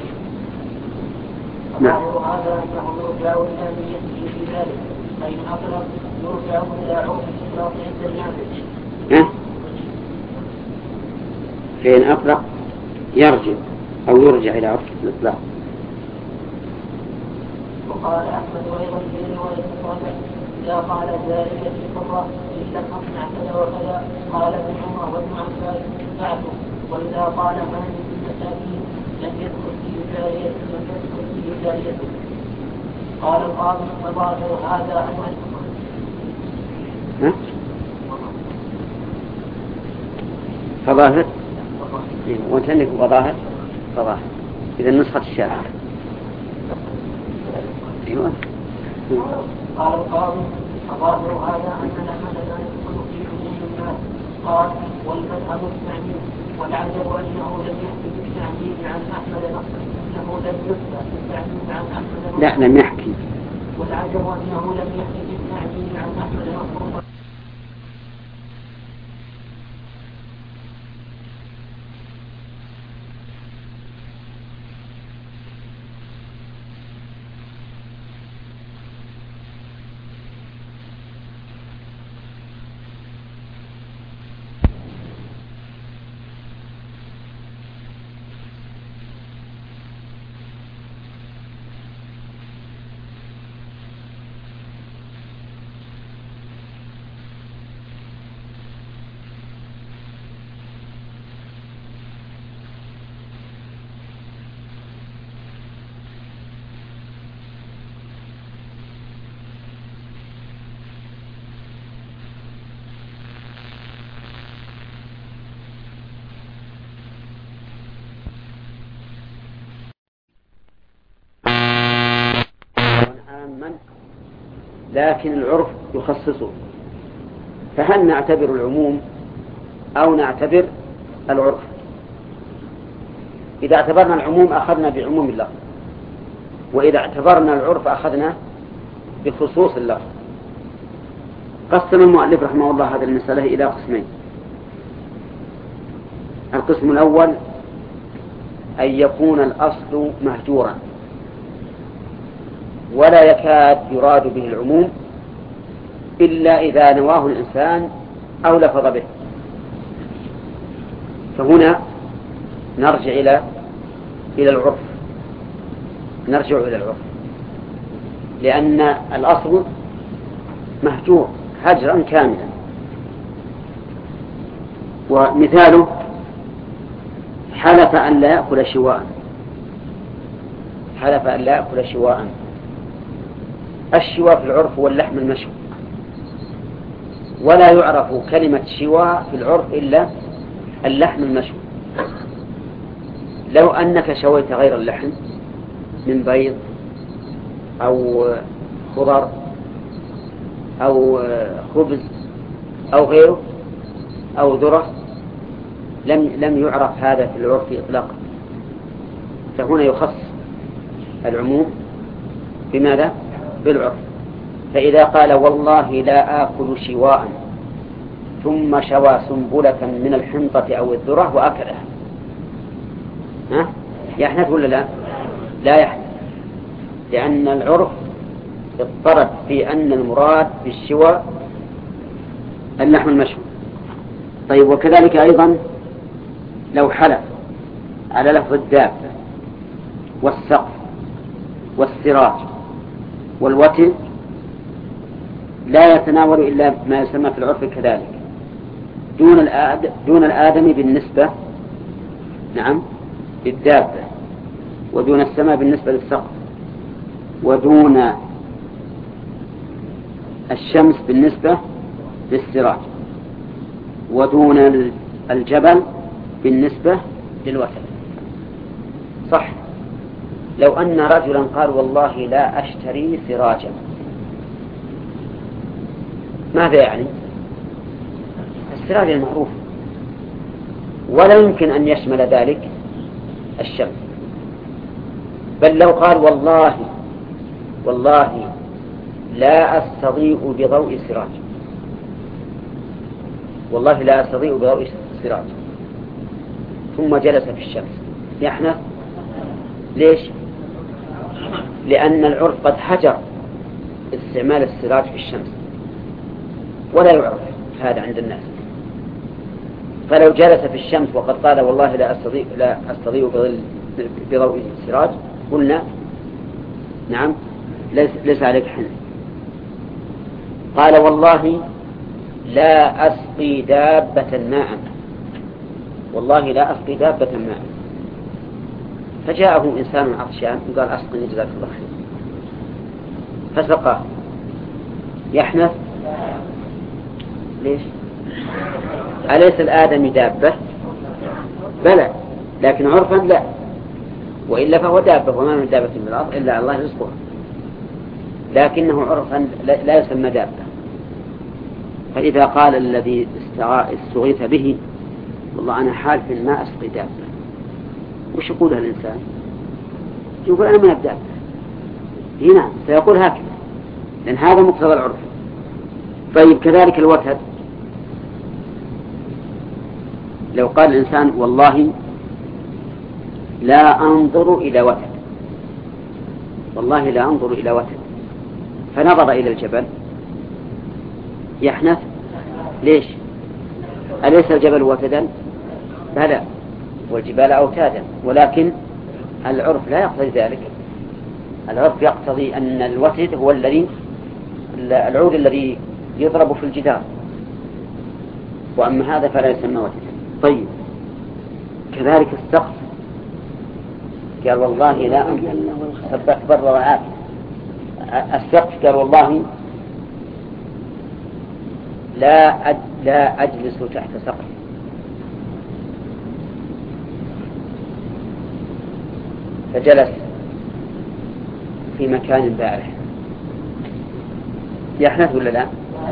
نعم. هذا أنه يرجع إلى نيته في ذلك، فإن أطلق يرجع إلى عرف الإطلاق عند النافذ. فإن أطلق يرجع أو يرجع إلى عرف الإطلاق. وقال أحمد وأيضا في رواية صالح إذا قال ذلك في قرة إلا أصنع كذا وكذا قال ابن عمر وابن عباس فعله، وإذا قال من المساكين لم يدخل في جارية لم يدخل في جارية. قال القاضي فظاهر هذا أن فظاهر وانت عندك وظاهر فظاهر إذا نسخة الشارع. أيوة. قال القاضي فظاهر هذا أن الأحد لا يدخل في حدود الناس. قال والمذهب التعميم والعجب أنه لم يحكي بالتعميم عن أحمد أنه لم يثبت بالتعميم عن أحمد لا لم يحكي والعجب أنه لم يحكي بالتعميم عن أحمد مخطوطا. لكن العرف يخصصه، فهل نعتبر العموم أو نعتبر العرف؟ إذا اعتبرنا العموم أخذنا بعموم اللفظ، وإذا اعتبرنا العرف أخذنا بخصوص اللفظ. قسم المؤلف رحمه الله هذه المسألة إلى قسمين. القسم الأول أن يكون الأصل مهجورا ولا يكاد يراد به العموم إلا إذا نواه الإنسان أو لفظ به، فهنا نرجع إلى إلى العرف نرجع إلى العرف لأن الأصل مهجور هجرا كاملا. ومثاله حلف أن لا يأكل شواء، حلف أن لا يأكل شواء. الشواء في العرف هو اللحم المشوي، ولا يعرف كلمة شواء في العرف إلا اللحم المشوي. لو أنك شويت غير اللحم من بيض أو خضر أو خبز أو غيره أو ذرة لم لم يعرف هذا في العرف إطلاقا. فهنا يخص العموم بماذا؟ بالعرف. فإذا قال والله لا آكل شواء ثم شوى سنبلة من الحنطة أو الذرة وأكلها، ها؟ يحنث ولا لا؟ لا يحنث، لأن العرف اضطرد في أن المراد بالشواء اللحم المشوي. طيب، وكذلك أيضا لو حلف على لفظ الدابة والسقف والسراج والوتر لا يتناول إلا ما يسمى في العرف كذلك دون الآد دون الآدم بالنسبة نعم للدابة، ودون السماء بالنسبة للسقف، ودون الشمس بالنسبة للسراج، ودون الجبل بالنسبة للوتر. صح؟ لو أن رجلا قال والله لا أشتري سراجا، ماذا يعني؟ السراج المعروف، ولا يمكن أن يشمل ذلك الشمس. بل لو قال والله والله لا أستضيء بضوء سراج، والله لا أستضيء بضوء سراج، ثم جلس في الشمس، يحنث. ليش؟ لأن العرف قد حجر استعمال السراج في الشمس ولا يعرف هذا عند الناس. فلو جلس في الشمس وقد قال والله لا أستضيء لا أستضيء بضوء السراج قلنا نعم ليس, ليس عليك حنث. قال والله لا أسقي دابة ماء، والله لا أسقي دابة ماء، فجاءه إنسان عطشان وقال أسقني جزاك الله خير، فسقاه، يحنث؟ ليش؟ أليس الآدم دابة؟ بلى، لكن عرفا لا، وإلا فهو دابة، وما من دابة من الأرض إلا الله رزقها، لكنه عرفا لا يسمى دابة. فإذا قال الذي استغيث به والله أنا حالف ما أسقي دابة، وش يقولها الإنسان؟ يقول أنا من الدابة. هنا سيقول هكذا، لأن هذا مقتضى العرف. طيب كذلك الوتد، لو قال الإنسان والله لا أنظر إلى وتد، والله لا أنظر إلى وتد، فنظر إلى الجبل يحنث. ليش؟ أليس الجبل وتدا؟ بلى، والجبال أوتادا، ولكن العرف لا يقتضي ذلك. العرف يقتضي أن الوتد هو الذي العود الذي يضرب في الجدار، وأما هذا فلا يسمى وتدا. طيب كذلك السقف، قال والله لا ثبت بر وعافية. السقف قال والله لا أج... لا أجلس تحت سقف، فجلس في مكان بارح، يحنث ولا لا؟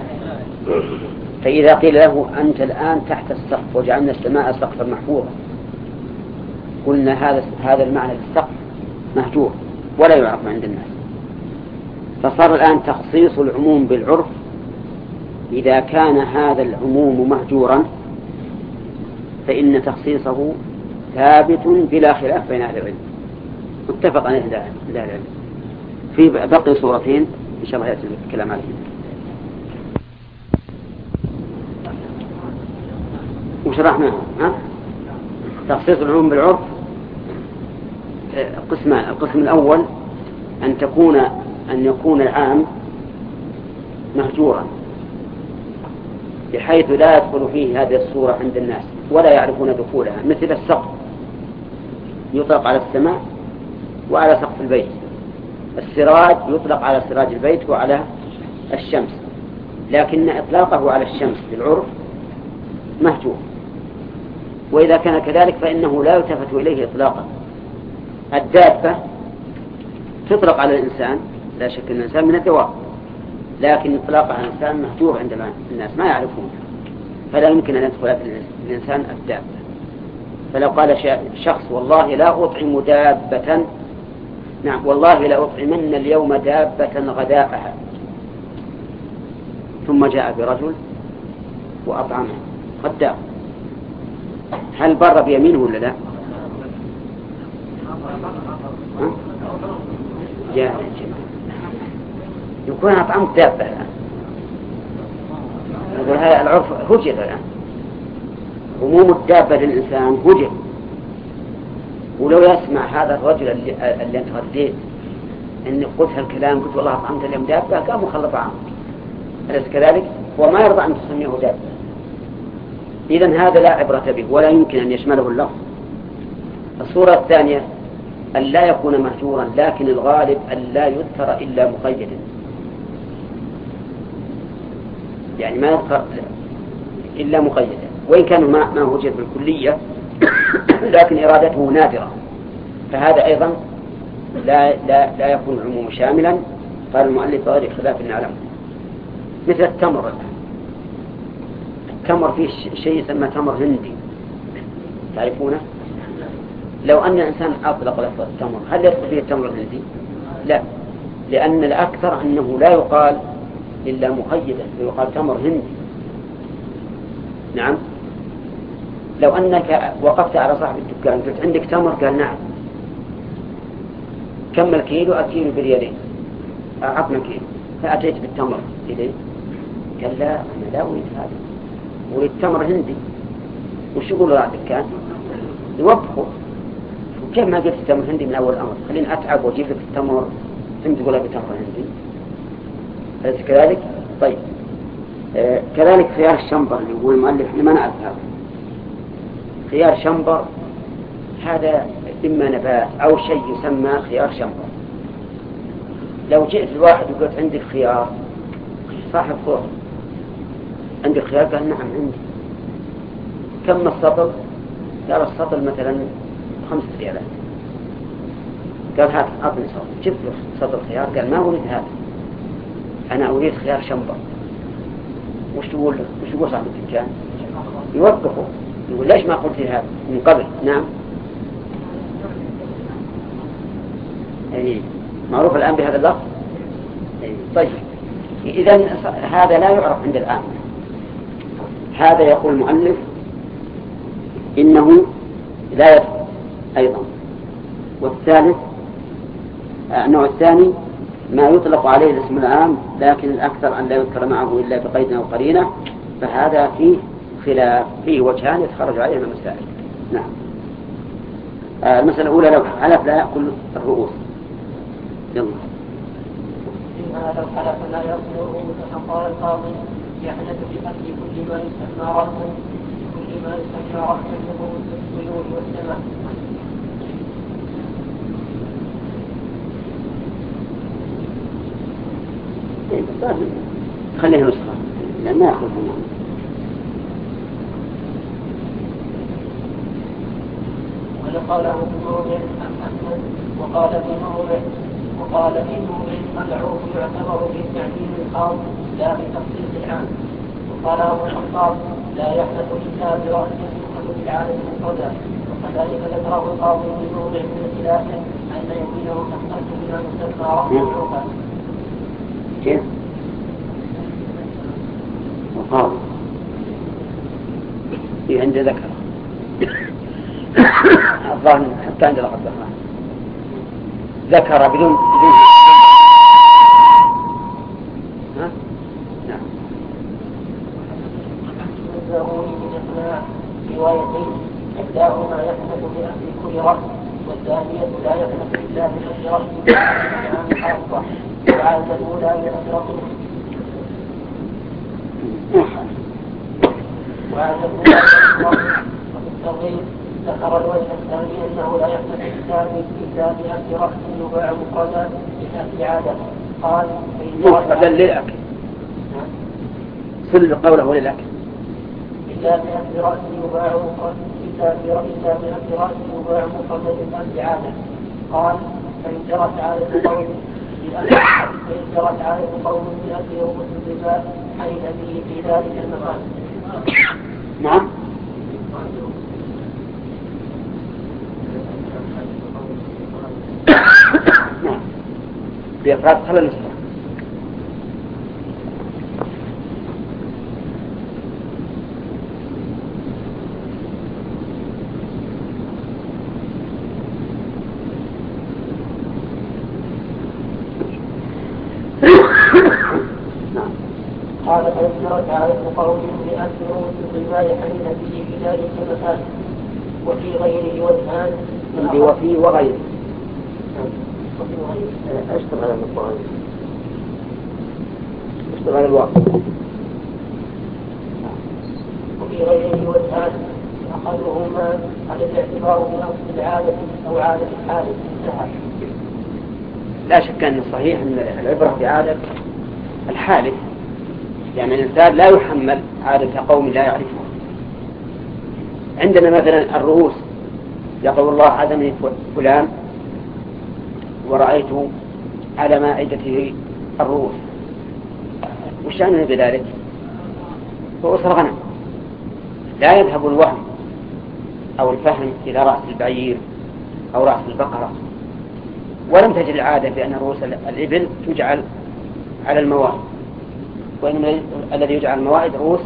فإذا قيل له أنت الآن تحت السقف وجعلنا السماء سقفا محفوظا، قلنا هذا هذا المعنى للسقف مهجور ولا يعرف عند الناس. فصار الآن تخصيص العموم بالعرف، إذا كان هذا العموم مهجورا فإن تخصيصه ثابت بلا خلاف بين أهل العلم، متفق عليه أهل العلم. في بقي صورتين إن شاء الله يأتي الكلام عليهم. وشرحنا ها تخصيص العموم بالعرف قسمان. القسم الأول أن تكون أن يكون العام مهجورا بحيث لا يدخل فيه هذه الصورة عند الناس ولا يعرفون دخولها، مثل السقف يطلق على السماء وعلى سقف البيت، السراج يطلق على سراج البيت وعلى الشمس، لكن إطلاقه على الشمس بالعرف مهجور. وإذا كان كذلك فإنه لا يلتفت إليه إطلاقا. الدابة تطلق على الإنسان، لا شك أن الإنسان من الدواب، لكن إطلاقها على الإنسان مهجور عند الناس ما يعرفون، فلا يمكن أن يدخل الإنسان الدابة. فلو قال شخص والله لا أطعم دابة، نعم والله لا أطعمن اليوم دابة غداءها، ثم جاء برجل وأطعمه غداء، هل بر بيمينه ولا لا؟ جاء يكون أطعمت دابة الآن، يقول هذا العرف هجر الآن، عموم الدابة للإنسان هجر. ولو يسمع هذا الرجل اللي, اللي أنت غديت أني قلت هالكلام، قلت والله أطعمت اليوم دابة، قام وخلط عنك، أليس كذلك؟ وما يرضى أن تسميه دابة. إذن هذا لا عبرة به ولا يمكن أن يشمله اللفظ. الصورة الثانية أن لا يكون مهجورا، لكن الغالب أن لا يذكر إلا مقيدا، يعني ما يذكر إلا مقيدا، وإن كان ما ما هجر بالكلية لكن إرادته نادرة، فهذا أيضا لا لا لا يكون العموم شاملا. قال المؤلف غير خلاف نعلمه. مثل التمر، التمر فيه شيء يسمى تمر هندي، تعرفونه؟ لو أن الإنسان أطلق لفظ التمر هل يدخل فيه التمر الهندي؟ لا، لأن الأكثر أنه لا يقال إلا مقيدا، يقال تمر هندي. نعم، لو أنك وقفت على صاحب الدكان قلت عندك تمر؟ قال نعم. كم الكيلو؟ الكيلو بريالين، أعطنا كيلو. فأتيت بالتمر إليه قال لا أنا لا أريد هذا، أريد تمر هندي. وش يقول له الدكان؟ يوبخه، وكيف ما قلت التمر هندي من أول الأمر؟ خليني أتعب وأجيب لك التمر ثم تقولها بتمر هندي، أليس كذلك؟ طيب آه كذلك خيار الشنبر اللي يقول المؤلف لما نعرف هذا. خيار شنبر هذا إما نبات أو شيء يسمى خيار شنبر. لو جئت الواحد وقلت عندك خيار، صاحب فوق عندك خيار؟ قال نعم عندي. كم السطل؟ قال السطل مثلا خمسة ريالات. قال هات أعطني سطل. جبت له سطل خيار، قال ما أريد هذا، أنا أريد خيار شنبر. وش تقول وش تقول صاحب الدكان؟ يوقفه يقول ليش ما قلت هذا من قبل؟ نعم. أي معروف الآن بهذا اللفظ. طيب إذا هذا لا يعرف عند الآن. هذا يقول المؤلف إنه لا يدخل أيضا. والثالث النوع الثاني ما يطلق عليه الاسم العام لكن الأكثر أن لا يذكر معه إلا بقيد أو قرينة، فهذا فيه خلاف، فيه وجهان يتخرج عليهما المسائل. نعم. آه المسألة الأولى لو حلف لا يأكل الرؤوس. يلا. إنها لو حلف لا يأكل الرؤوس فقال القاضي يحلف بأكل كل ما يسمى رأسا كل ما يسمى رأسا من رؤوس الطيور والسماء. خليها نسخة لأن ما يأخذها معنا. وقال ابن موضع أحمد وقال في موضع وقال في موضع العوف يعتبر في التعديل الخاص لا في تخصيص العام. وقال أبو الخطاب لا يحدث إلا برأس يؤخذ بالعالم المفردة. وكذلك ذكره القاضي في موضع من الخلاف أن يمينه تختص بما يسمى رأس العوفة. كيف؟ وقال في عند ذكر الظاهر حتى عند لقد ذكر ذكر بدون بدون ها؟ نعم. الزهوري من إقناع روايتين إحداهما يحدث بأهل كل رأس والثانية لا يحدث إلا بأهل رأس عن خاصة وعاد الأولى بأهل وعاد الأولى وفي الترغيب ذكر الوجه الثاني أنه لا يحدث إلا بأهل رأس يباع مفردا بأهل عادة. قال مفردا للأكل صل قوله للأكل إلا بأهل رأس يباع مفردا بأهل رأس يباع مفردا بأهل عادة. قال فإن جرت عادة قوم فإن جرت عادة قوم بأهل يوم الربا حين به في ذلك المكان. نعم. بإفراد خلال النسخة. قال فإن جرت عادة قوم بأهل يوم الربا حين به في ذلك المكان وفي غيره وجهان. وفي وغيره أشتغل على المطاعم اشتغل الواقع. وفي غيره وجهان أحدهما على الاعتبار بأصل العادة أو عادة الحادث. لا شك أن الصحيح أن العبرة بعادة الحادث، يعني الإنسان لا يحمل عادة قوم لا يعرفها. عندنا مثلا الرؤوس يقول الله عدمني فلان ورأيت على مائدته الرؤوس، وش عنه بذلك؟ رؤوس الغنم. لا يذهب الوهم أو الفهم إلى رأس البعير أو رأس البقرة. ولم تجد العادة بأن رؤوس الإبل تجعل على الموائد، وإنما الذي يجعل الموائد رؤوس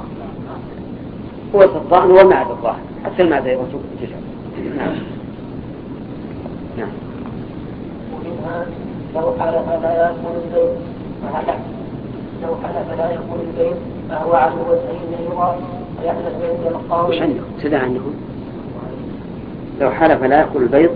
هو الضأن والمعدة الظاهر، حتى المعدة تجعل. نعم. نعم. ومنها لو حلف لا يأكل البيت فهلك. لو حلف لا يأكل البيت فهو على الوجهين يرى ويحلف عند القاضي. وش عندكم؟ سدى عندكم؟ لو حلف لا يأكل البيض.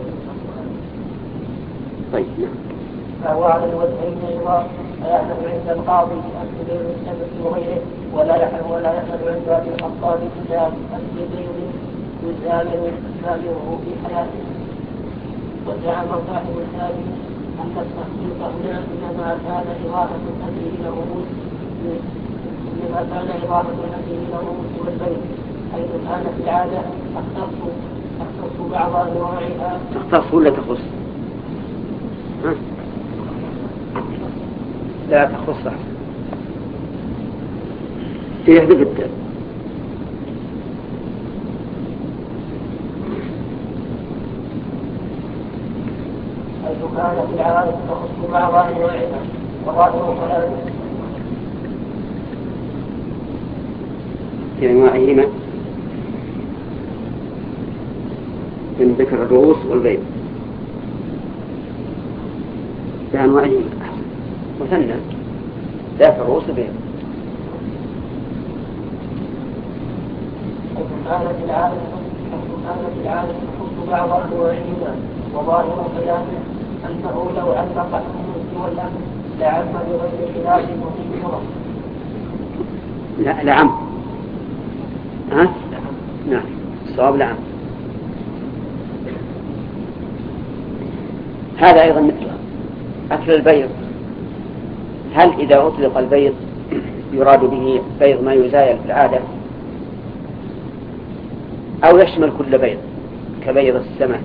طيب نعم. فهو على الوجهين يرى ويحلف عند القاضي بأكل بيض السبت وغيره ولا يحلف ولا يحلف عند أبي الخطاب بأكل بيض يزامر يزامره في حياته. وزعم صاحب الثاني أن التخصيص هنا إنما كان إضافة الأكل إلى الرؤوس إنما كان إضافة الأكل إلى الرؤوس والبيت، حيث كانت العادة تختص تختص بعض أنواعها. تختص ولا تخص؟ ها؟ لا تخص. يحذف التاء. حيث كانت العادة تخص بعض أنواعها وظاهر كلامه في أنواعهما من ذكر الرؤوس والبيض في أنواعهما مثنى ذاك الرؤوس والبيض. حيث كانت العادة كانت العادة تخص بعض أنواعهما وظاهر كلامه أنه لو علق الخمس والأمر لعم بغير خلاف وفي فرق. لا لعم. ها؟ نعم الصواب لعم. هذا أيضا مثله أكل البيض. هل إذا أطلق البيض يراد به بيض ما يزايل في العادة أو يشمل كل بيض كبيض السمك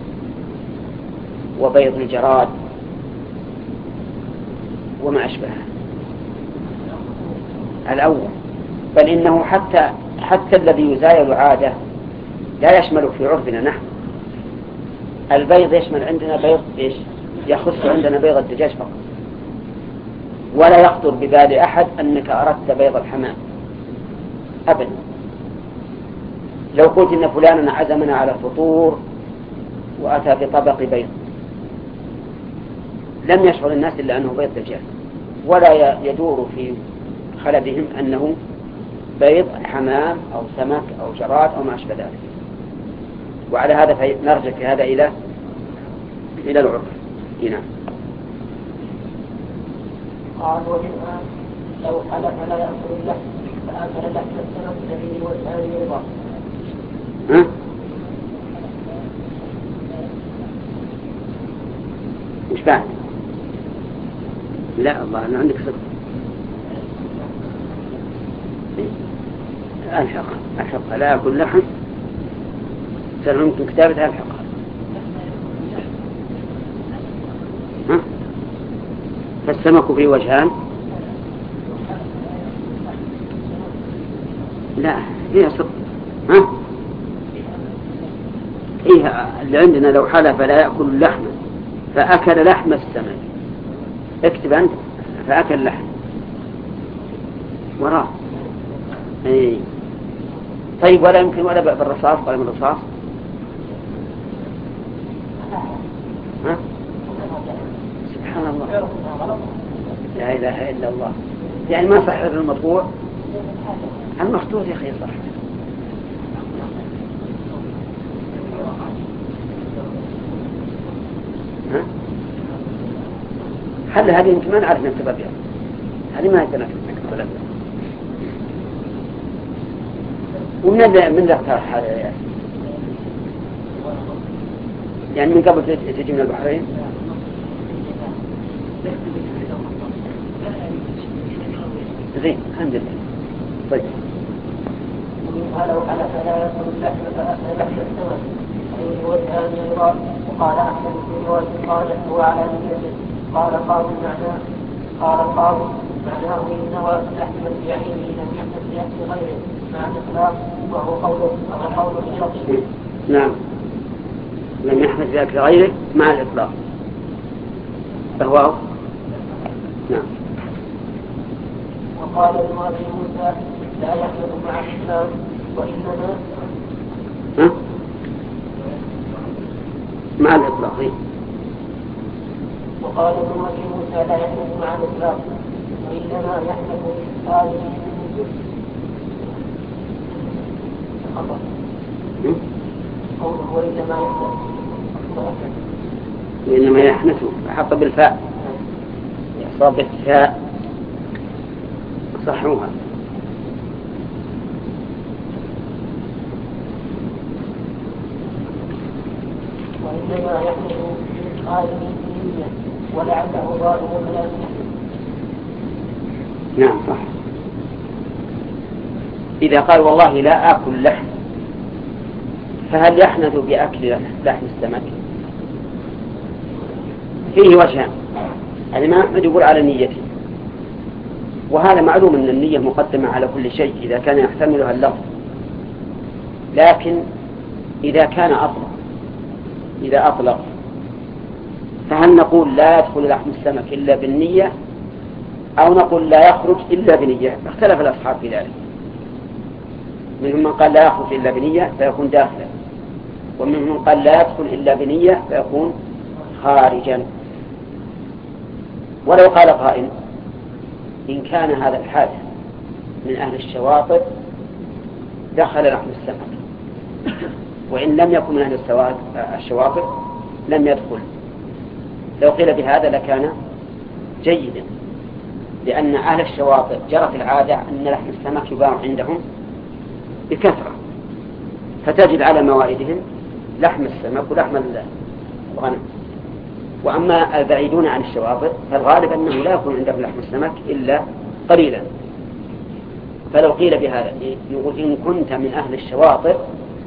وبيض الجراد وما أشبهه؟ الأول، بل إنه حتى حتى الذي يزايل عادة لا يشمل في عرفنا نحن. البيض يشمل عندنا بيض إيش؟ يخص عندنا بيض الدجاج فقط، ولا يخطر ببال أحد أنك أردت بيض الحمام أبدا. لو قلت إن فلانا عزمنا على الفطور وأتى بطبق بيض لم يشعر الناس إلا أنه بيض دجاج، ولا يدور في خلدهم أنه بيض حمام أو سمك أو جراد أو ما أشبه ذلك. وعلى هذا نرجع في هذا إلى إلى العرف. هنا قال ومنها لو حلف لا يأكل اللحم فأكل لحم السمك الذي والثاني رضا. ها؟ مش بعد؟ لا الله أنا عندك صدق. ألحق ألحق لا أكل لحم سلمت كتابة ألحق. ها؟ فالسمك في وجهان. لا هي صدق. ها؟ إيه اللي عندنا لو حلف لا يأكل لحم فأكل لحم السمك. اكتب أنت فأكل لحم وراه. اي طيب ولا يمكن ولا بالرصاص ولا من الرصاص؟ ها؟ سبحان الله لا إله إلا الله. يعني ما صح المطبوع المخطوط يا أخي صح. ها؟ حل هذه يمكن ما نعرف نكتب أبيض. هذه ما يمكن نكتب أبيض. ومن من اقترح هذا يعني؟ يعني من قبل تجي من البحرين؟ زين الحمد لله. طيب لو حلف لا يأكل اللحم فأكل لحم السمك أي هو الثاني رضا. وقال أحمد في رواية قال هو على نيته. قال قاضي معناه قال القاضي معناه إن نوى لحم اليمين لم يحدث بأكل غيره مع الإخلاص وهو قوله وهو قول الشرطي. نعم لم يحدث بأكل غيره مع الإطلاق فهو نعم. وقال المؤمن موسى لا يحدث مع الإسلام وإنما ها؟ مع الإطلاق. وقال المؤمن موسى لا يحدث مع الإسلام وإنما يحدث هذه خطأ. قوله وإنما يحدث وإنما يحنث حط بالفاء يحصل بالفاء صحوها. وإنما يحدث هذه النية ولعله ظاهر كلام. نعم صح. إذا قال والله لا آكل لحم فهل يحنث بأكل لحم السمك؟ فيه وجهان. الإمام أحمد يقول على نيته وهذا معلوم أن النية مقدمة على كل شيء إذا كان يحتملها اللفظ، لكن إذا كان أطلق إذا أطلق فهل نقول لا يدخل لحم السمك إلا بالنية، أو نقول لا يخرج إلا بنية؟ اختلف الأصحاب في ذلك، منهم من قال لا يخرج إلا بنية فيكون داخلا، ومنهم من قال لا يدخل إلا بنية فيكون خارجا. ولو قال قائل إن كان هذا الحادث من أهل الشواطئ دخل لحم السمك، وإن لم يكن من أهل الشواطئ لم يدخل، لو قيل بهذا لكان جيدا، لأن أهل الشواطئ جرت العادة أن لحم السمك يباع عندهم بكثرة، فتجد على موائدهم لحم السمك ولحم الغنم. وأما البعيدون عن الشواطئ فالغالب أنه لا يكون عندهم لحم السمك إلا قليلا، فلو قيل بهذا يقول إن كنت من أهل الشواطئ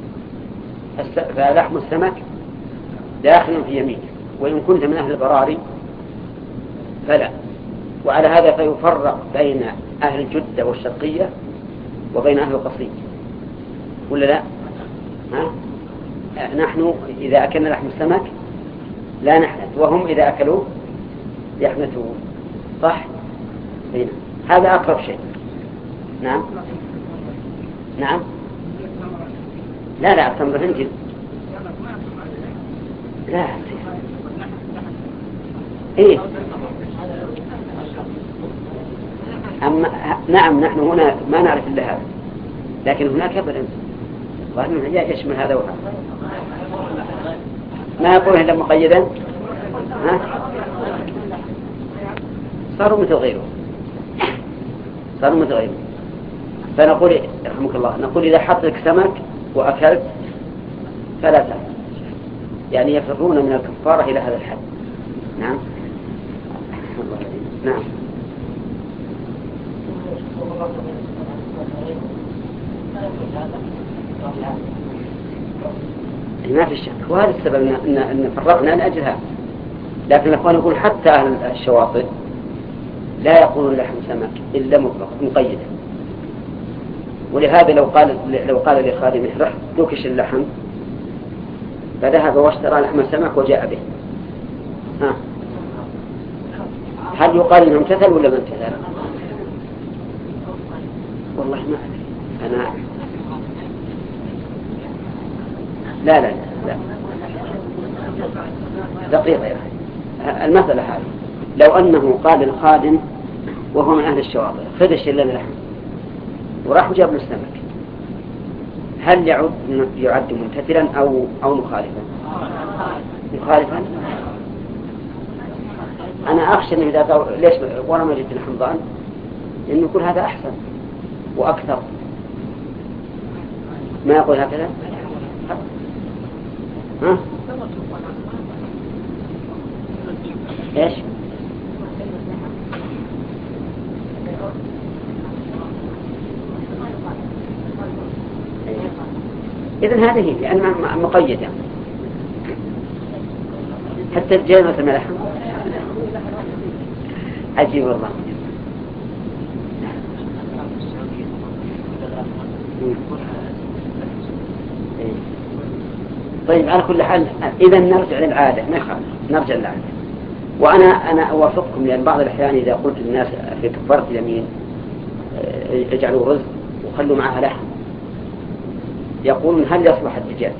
فلحم السمك داخل في يمينك، وإن كنت من أهل البراري فلا. وعلى هذا فيفرق بين أهل الجدة والشرقية وبين أهل القصيم، ولا لا؟ ها؟ نحن إذا أكلنا لحم السمك لا نحنث، وهم إذا أكلوا يحنثون، صح؟ هنا. هذا أقرب شيء. نعم نعم لا لا التمر هنجل لا إيه أما نعم نحن هنا ما نعرف إلا هذا، لكن هناك أبدا وأنه يشمل هذا وهذا، ما يقول إلا مقيدا. ها؟ صاروا مثل غيره صاروا مثل غيره فنقول رحمك الله نقول إذا حط لك سمك وأكلت فلا تأكل، يعني يفرون من الكفارة إلى هذا الحد. نعم نعم ما في شك، وهذا السبب أن, أن فرقنا لأجل هذا. لكن الأخوان يقول حتى أهل الشواطئ لا يقولون لحم سمك إلا مطلق مقيدا، ولهذا لو قال لو قال لخادمه رح دوكش اللحم فذهب واشترى لحم سمك وجاء به، ها هل يقال إنه امتثل ولا ما امتثل؟ والله ما أدري أنا لا لا لا دقيقة يا أخي. المسألة هذه لو أنه قال الخادم وهو من أهل الشواطئ خدش إلا اللحم وراح وجاب له السمك، هل يعد يعد ممتثلا أو أو مخالفا؟ مخالفا. أنا أخشى إنه إذا قال ليش وأنا ما جبت الحمضان إنه يكون هذا أحسن وأكثر، ما يقول هكذا. ها؟ إيش؟ إذن هذه لأن مقيدة حتى الجيل مثل لحم. عجيب والله. طيب على كل حال إذا نرجع للعادة، ما يخالف نرجع للعادة. وأنا أنا أوافقكم، لأن بعض الأحيان إذا قلت للناس في كفارة اليمين اجعلوا رز وخلوا معها لحم يقولون هل يصلح الدجاج؟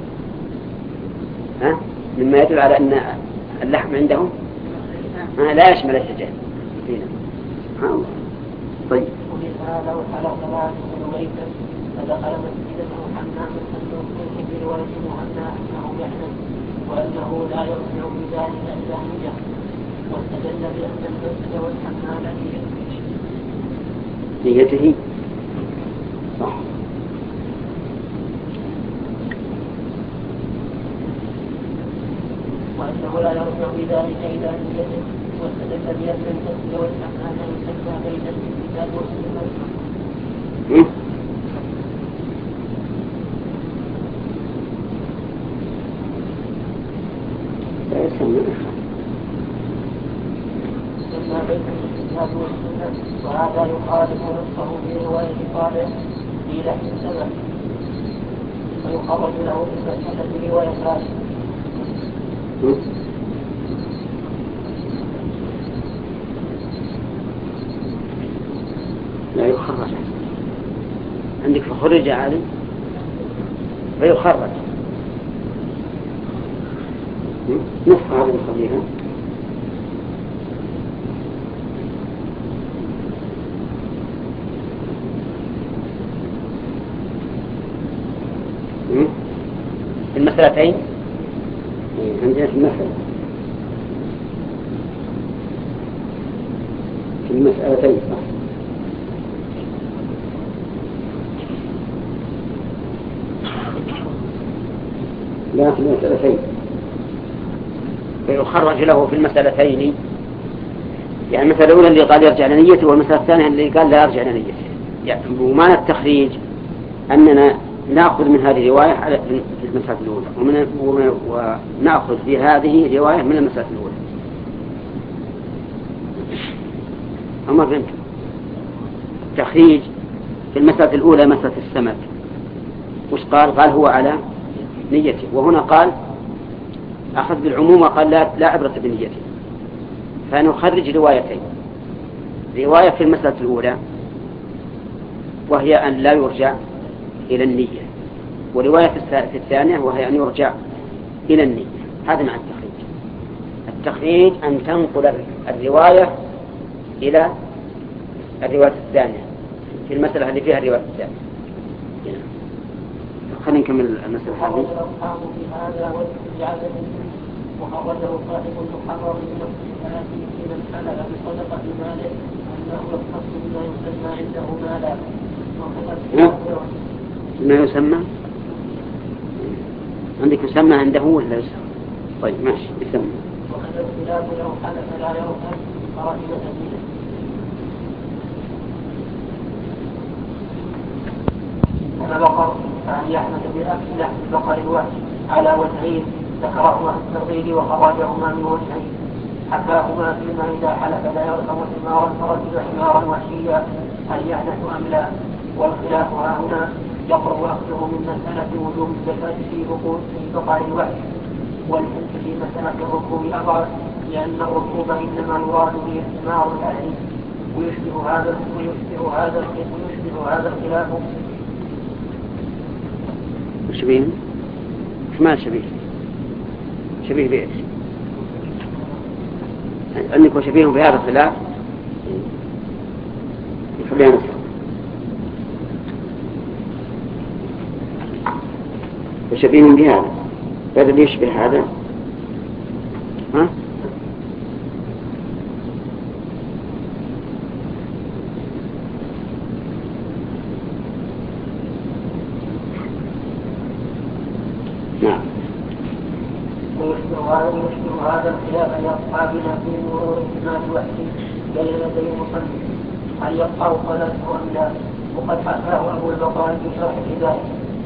ها؟ مما يدل على أن اللحم عندهم لا يشمل الدجاج. طيب فدخل مسجده حمام أنه في رواية مهنا أنه يحنث وأنه لا يرجع بذلك إلى نية، واستدل بأن المسجد والحمام نيته صح. وأنه لا يرجع بذلك إلى نيته، واستدل بأن المسجد والحمام يسمى بين الكتاب والسنة. لا يسمى بين الكتاب والسنة، وهذا يخالف نصه في رواية صالح في لحم السمك، ويخرج له في المسألة رواية صالح. لا يخرج عندك فخرج عالم فيخرج نصف هذه الخليفة في المسألتين عندنا في المسألة في المسألتين صح. لا في المسألتين فيخرج له في المسألتين، يعني المسألة الأولى اللي قال يرجع لنيته، والمسألة الثانية اللي قال لا يرجع لنيته. يعني ومعنى التخريج أننا نأخذ من هذه الرواية في المسألة الأولى ومن ونأخذ في هذه الرواية من المسألة الأولى. أما فهمت التخريج في المسألة الأولى مسألة السمك وش قال؟ قال هو على نيته، وهنا قال أخذ بالعموم وقال لا, لا عبرة بنيته، فنخرج روايتين، رواية في المسألة الأولى وهي أن لا يرجع إلى النية، ورواية في الثانية وهي أن يرجع إلى النية. هذا مع التخريج. التخريج أن تنقل الرواية إلى الرواية الثانية في المسألة اللي فيها الرواية الثانية. خلينا نكمل المسألة هذه. وخرجه صاحب المحرر من الثلاثين في من حلل بصدقة ماله أنه يختص بما يسمى عنده مالا. ما يسمى عندك يسمى عنده ولا يسمى؟ طيب ماشي يسمى. وهذا الخلاف لو حلف لا يرهب فرحمة دينه. أنا بقر فأن يحمد بأكل لحم البقر الوحش على وجهين ذكرهما في الترغيب وخرجهما من وجهين، حكاهما فيما إذا حلف لا يركب حمارا فرجل حمارا وحشيا هل يحدث أم لا؟ والخلاف ها هنا يقرب أخذه من مسألة وجوب الزكاة في بقر الوحش، والحنس في مسألة الركوب أبعد، لأن الركوب إنما يراد به الحمار الأهلي، ويشبه هذا ويشبه هذا ويشبه هذا الخلاف. شبيه؟ ما شبيه؟ شبيه بإيش؟ عندك وشبيه بهذا الخلاف يخليها نصر. وشبيه بهذا هذا اللي يشبه هذا ها؟ نعم. ويشبه هذا الخلاف لأصحابنا في مرور احتمال وحده بين يدي المصنف هل يقطع صلاته أم لا؟ وقد حكاه أبو البقاء في شرح ذلك.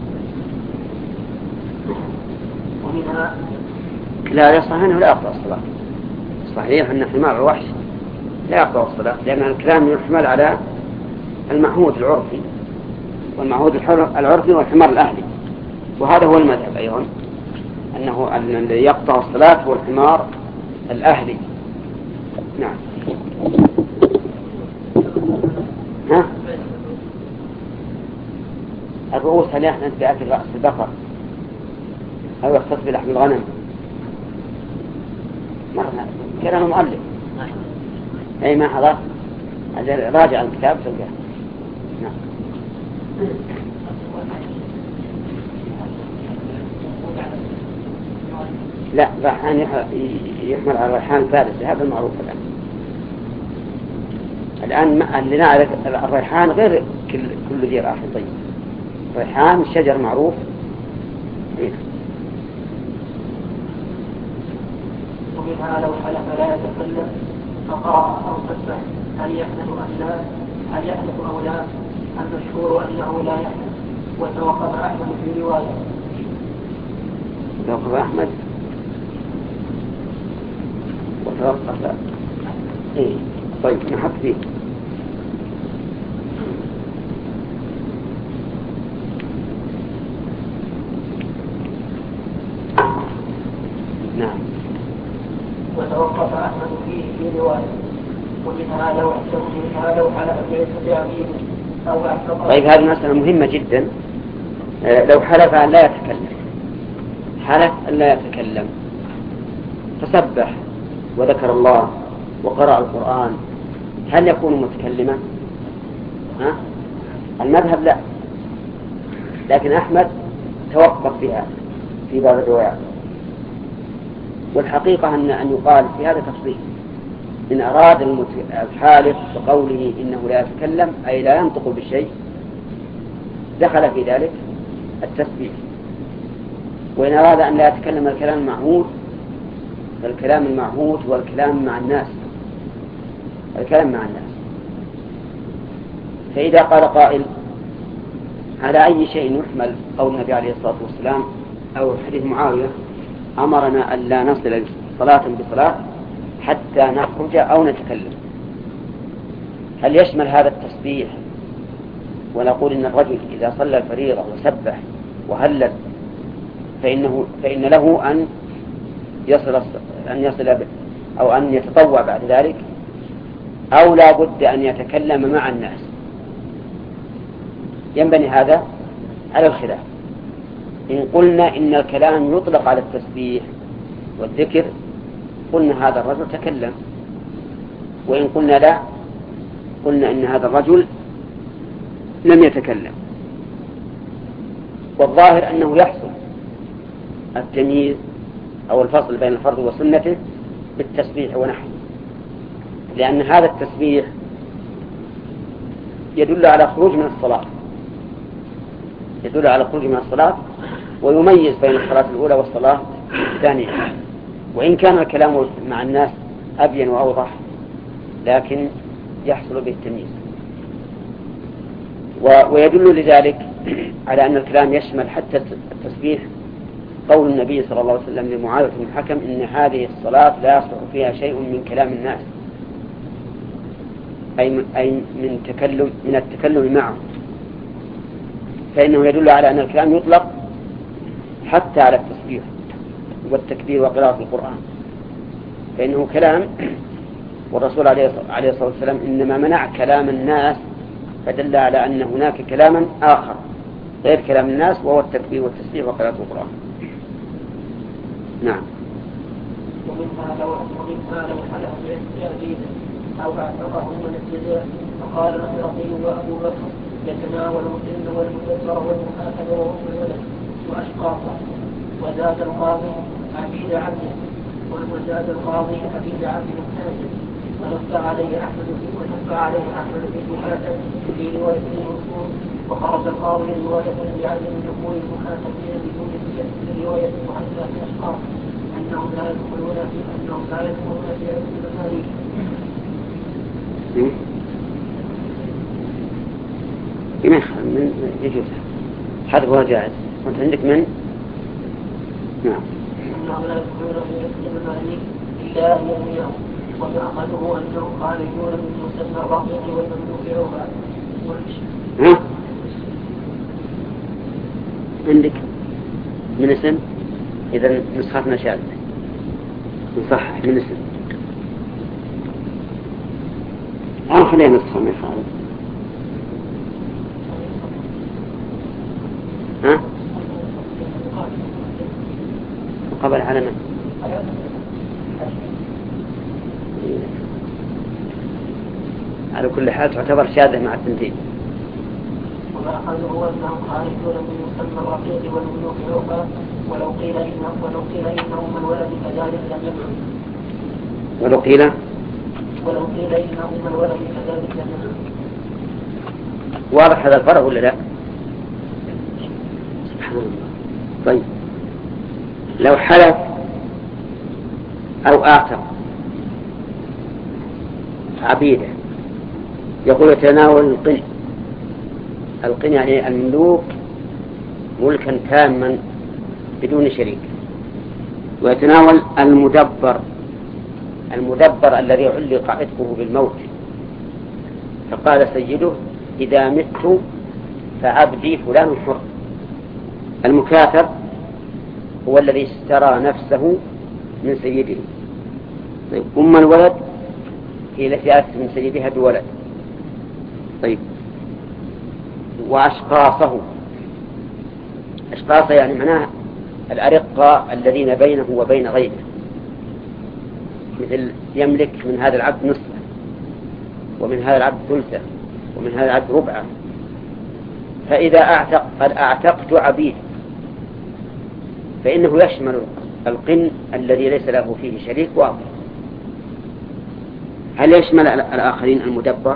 ومنها لا يصح أنه لا يقطع الصلاة. صحيح أن حمار الوحش لا يقطع الصلاة، لأن الكلام يحمل على المعهود العرفي، والمعهود العرفي والحمار الأهلي، وهذا هو المذهب أيضا أنه الذي يقطع الصلاة هو الحمار الأهلي. نعم. ها؟ الرؤوس هل يحمل بأكل رأس البقر أو يختص بلحم الغنم؟ مرة كلام مؤلف أي ما حضر راجع الكتاب تلقاه. نعم. لا ريحان يحمل على الريحان ثالث، هذا المعروف الآن. الآن اللي نعرف الريحان غير كل كل ذي راح طيب. ريحان شجر معروف. ومنها لو حلف لا يتكلم فقرأ أو سبح هل يحدث أم لا؟ هل يحدث أو لا؟ المشهور أنه لا يحدث، وتوقف أحمد في رواية. توقف أحمد وتوقف إيه طيب نحط فيه. نعم. وتوقف أحمد فيه في رواية ومنها لو منها لو حلف بعبيد أو أعتقد. طيب هذه مسألة مهمة جدا. لو حلف أن لا يتكلم، حلف أن لا يتكلم فسبح وذكر الله وقرأ القرآن، هل يكون متكلما؟ ها؟ المذهب لا، لكن أحمد توقف بها في بعض الروايات. والحقيقة أن أن يقال في هذا تفصيل، إن أراد الحالف بقوله إنه لا يتكلم أي لا ينطق بالشيء دخل في ذلك التسبيح، وإن أراد أن لا يتكلم الكلام المعهود فالكلام المعهود هو الكلام مع الناس، الكلام مع الناس. فإذا قال قائل على أي شيء يحمل قول النبي عليه الصلاة والسلام أو حديث معاوية أمرنا أن لا نصل صلاة بصلاة حتى نخرج أو نتكلم، هل يشمل هذا التسبيح ونقول إن الرجل إذا صلى الفريضة وسبح وهلل فإنه فإن له أن يصل أن يصل أو أن يتطوع بعد ذلك، أو لا بد أن يتكلم مع الناس؟ ينبني هذا على الخلاف. إن قلنا إن الكلام يطلق على التسبيح والذكر قلنا هذا الرجل تكلم، وإن قلنا لا قلنا إن هذا الرجل لم يتكلم. والظاهر أنه يحصل التمييز أو الفصل بين الفرض وسنته بالتسبيح ونحوه، لأن هذا التسبيح يدل على خروج من الصلاة يدل على خروج من الصلاة ويميز بين الصلاة الأولى والصلاة الثانية. وإن كان الكلام مع الناس أبين وأوضح لكن يحصل به التمييز. ويدل لذلك على أن الكلام يشمل حتى التسبيح قول النبي صلى الله عليه وسلم لمعاوية بن الحكم إن هذه الصلاة لا يصلح فيها شيء من كلام الناس، أي أي من تكلم من التكلم معه، فإنه يدل على أن الكلام يطلق حتى على التسبيح والتكبير وقراءة القرآن، فإنه كلام. والرسول عليه الصلاة والسلام إنما منع كلام الناس فدل على أن هناك كلاما آخر غير كلام الناس وهو التكبير والتسبيح وقراءة القرآن. نعم. ومنها لو ومنها لو حلف بعبيد أو أعتقه من الجزاء فقال الرقي وأبو بكر يتناول المسلم والمكسر والمحاسب وهم الولد وأشقاقه، وزاد القاضي عبيد عبده وزاد القاضي عبيد عبد المحاسب، ونص عليه أحمد ونص عليه أحمد في المحاسب في رواية المنصور، وخرج القاضي رواية بعدم دخول المحاسبين بدون في رواية المحاسبة في أشقاق أنهم لا يدخلون في أنهم لا يدخلون في علم المماليك. من يجوز حذفها جائز. وانت عندك من؟ نعم. إنهم لا يدخلون في علم المماليك إلا أن يرميهم، ويعقله أنهم خارجون من مسمى الرقيق والمملوك عوفا. ها؟ عندك من اسم؟ إذا نسختنا شاذة نصحح من اسم. أنا خلينا نسخة من خالد. ها؟ مقابل على من؟ على كل حال تعتبر شاذة مع التنتين. وأخذه أنهم خارجون من مسمى الرقيق والملوك عوفا، ولو قيل إنهم ولو قيل إنهم الولد كذلك لم يكن. ولو قيل ولو قيل إنهم الولد كذلك لم يكن. واضح هذا الفرق ولا لا؟ سبحان الله. طيب لو حلف أو أعتق عبيده يقول يتناول القن. القن يعني الملوك ملكا تاما بدون شريك، ويتناول المدبر المدبر الذي علق عتقه بالموت، فقال سيده إذا مت فعبدي فلان حر. المكاتب هو الذي اشترى نفسه من سيده. طيب أم الولد هي التي أتت من سيدها بولد. طيب وأشقاصه، أشقاصه يعني معناه الأرقة الذين بينه وبين غيره، مثل يملك من هذا العبد نصفه، ومن هذا العبد ثلثه، ومن هذا العبد ربعه. فإذا أعتق قد أعتقت عبيد فإنه يشمل القن الذي ليس له فيه شريك واضح. هل يشمل الآخرين المدبر؟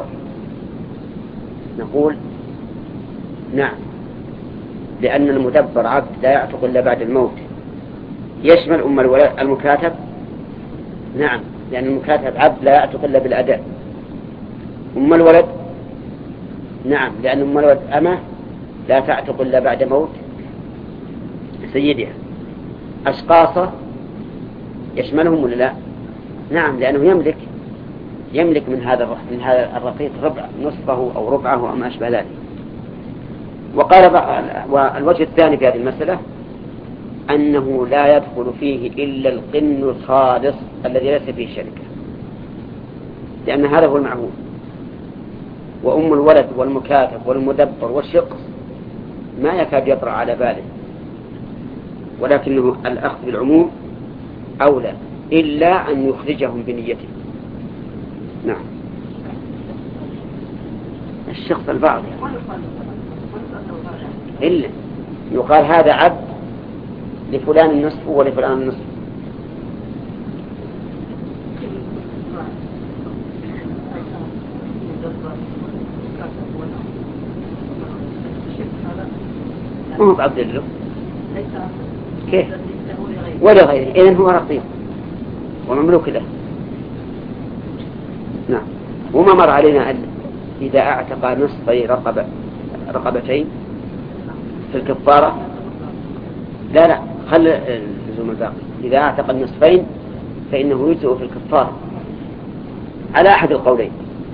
نقول نعم، لأن المدبر عبد لا يعتق إلا بعد الموت. يشمل أم الولد المكاتب؟ نعم، لأن المكاتب عبد لا يعتق إلا بالأداء. أم الولد؟ نعم، لأن أم الولد أمه لا تعتق إلا بعد موت سيدها. أشقاصه يشملهم ولا لا؟ نعم، لأنه يملك يملك من هذا من هذا الرقيق ربع نصفه أو ربعه أو ما أشبه ذلك. وقال والوجه الثاني في هذه المسألة أنه لا يدخل فيه إلا القن الخالص الذي ليس فيه شركة، لأن هذا هو المعهود. وأم الولد والمكاتب والمدبر والشقص ما يكاد يطرأ على باله، ولكنه الأخذ بالعموم أولى إلا أن يخرجهم بنيته. نعم. الشخص البعض إلا يقال هذا عبد لفلان النصف ولفلان النصف. ما هو عبد له كيف ولا غيره، إذن هو رقيق ومملوك له. نعم. وما مر علينا أن إذا أعتق نصفي رقبة رقبتين في الكفارة، لا لا خل لزوم الباقي، إذا أعتق النصفين فإنه يجزئ في الكفارة على أحد القولين.